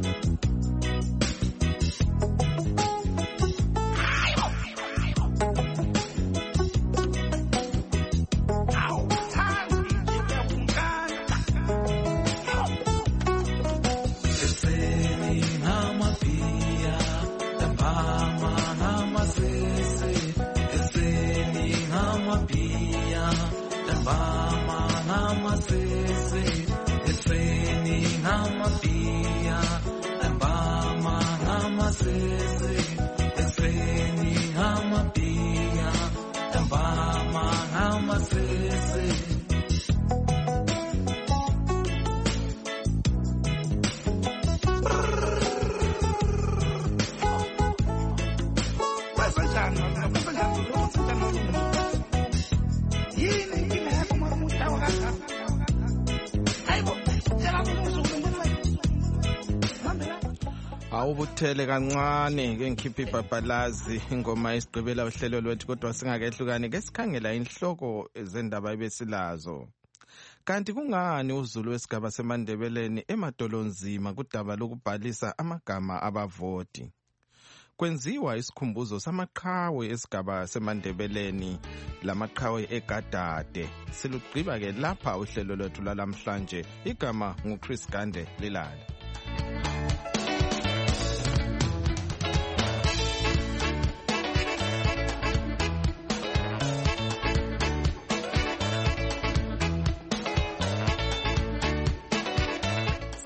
Awubuthele kancane ke ngikhipha ibhabhalazi ingoma isigqibela uhlelo lwethu kodwa singakehlukani ke sikhangela inhloko zendaba ebesilazo. Kanti kungani uZulu wesigaba seMandebeleni emadolonzima kudaba lokubhalisa amagama abavoti? Kwenziwa isikhumbuzo samaqhawe esigaba seMandebeleni lamaqhawe eGadade. Silugqiba ke lapha uhlelo lwethu lalamhlanje. Igama nguChris Gande Lilala.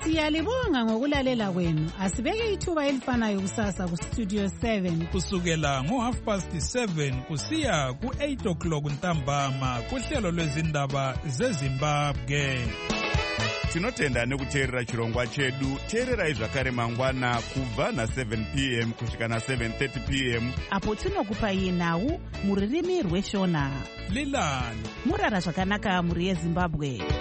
Siyalibonga ngokulalela kwenu. Asibeke ithuba elifanayo kusasa kustudio seven. Kusukela ngo half past seven kusiya ku eight o'clock ntambama kuhlelo lwezindaba zeZimbabwe. Tinotenda nekuteerera chirongwa chedu. Teererai zvakare mangwana kubva na seven p m kusvika na seven thirty p m apo tinokupai nhau muririmi rweshona. Lilani murara zvakanaka muri yeZimbabwe.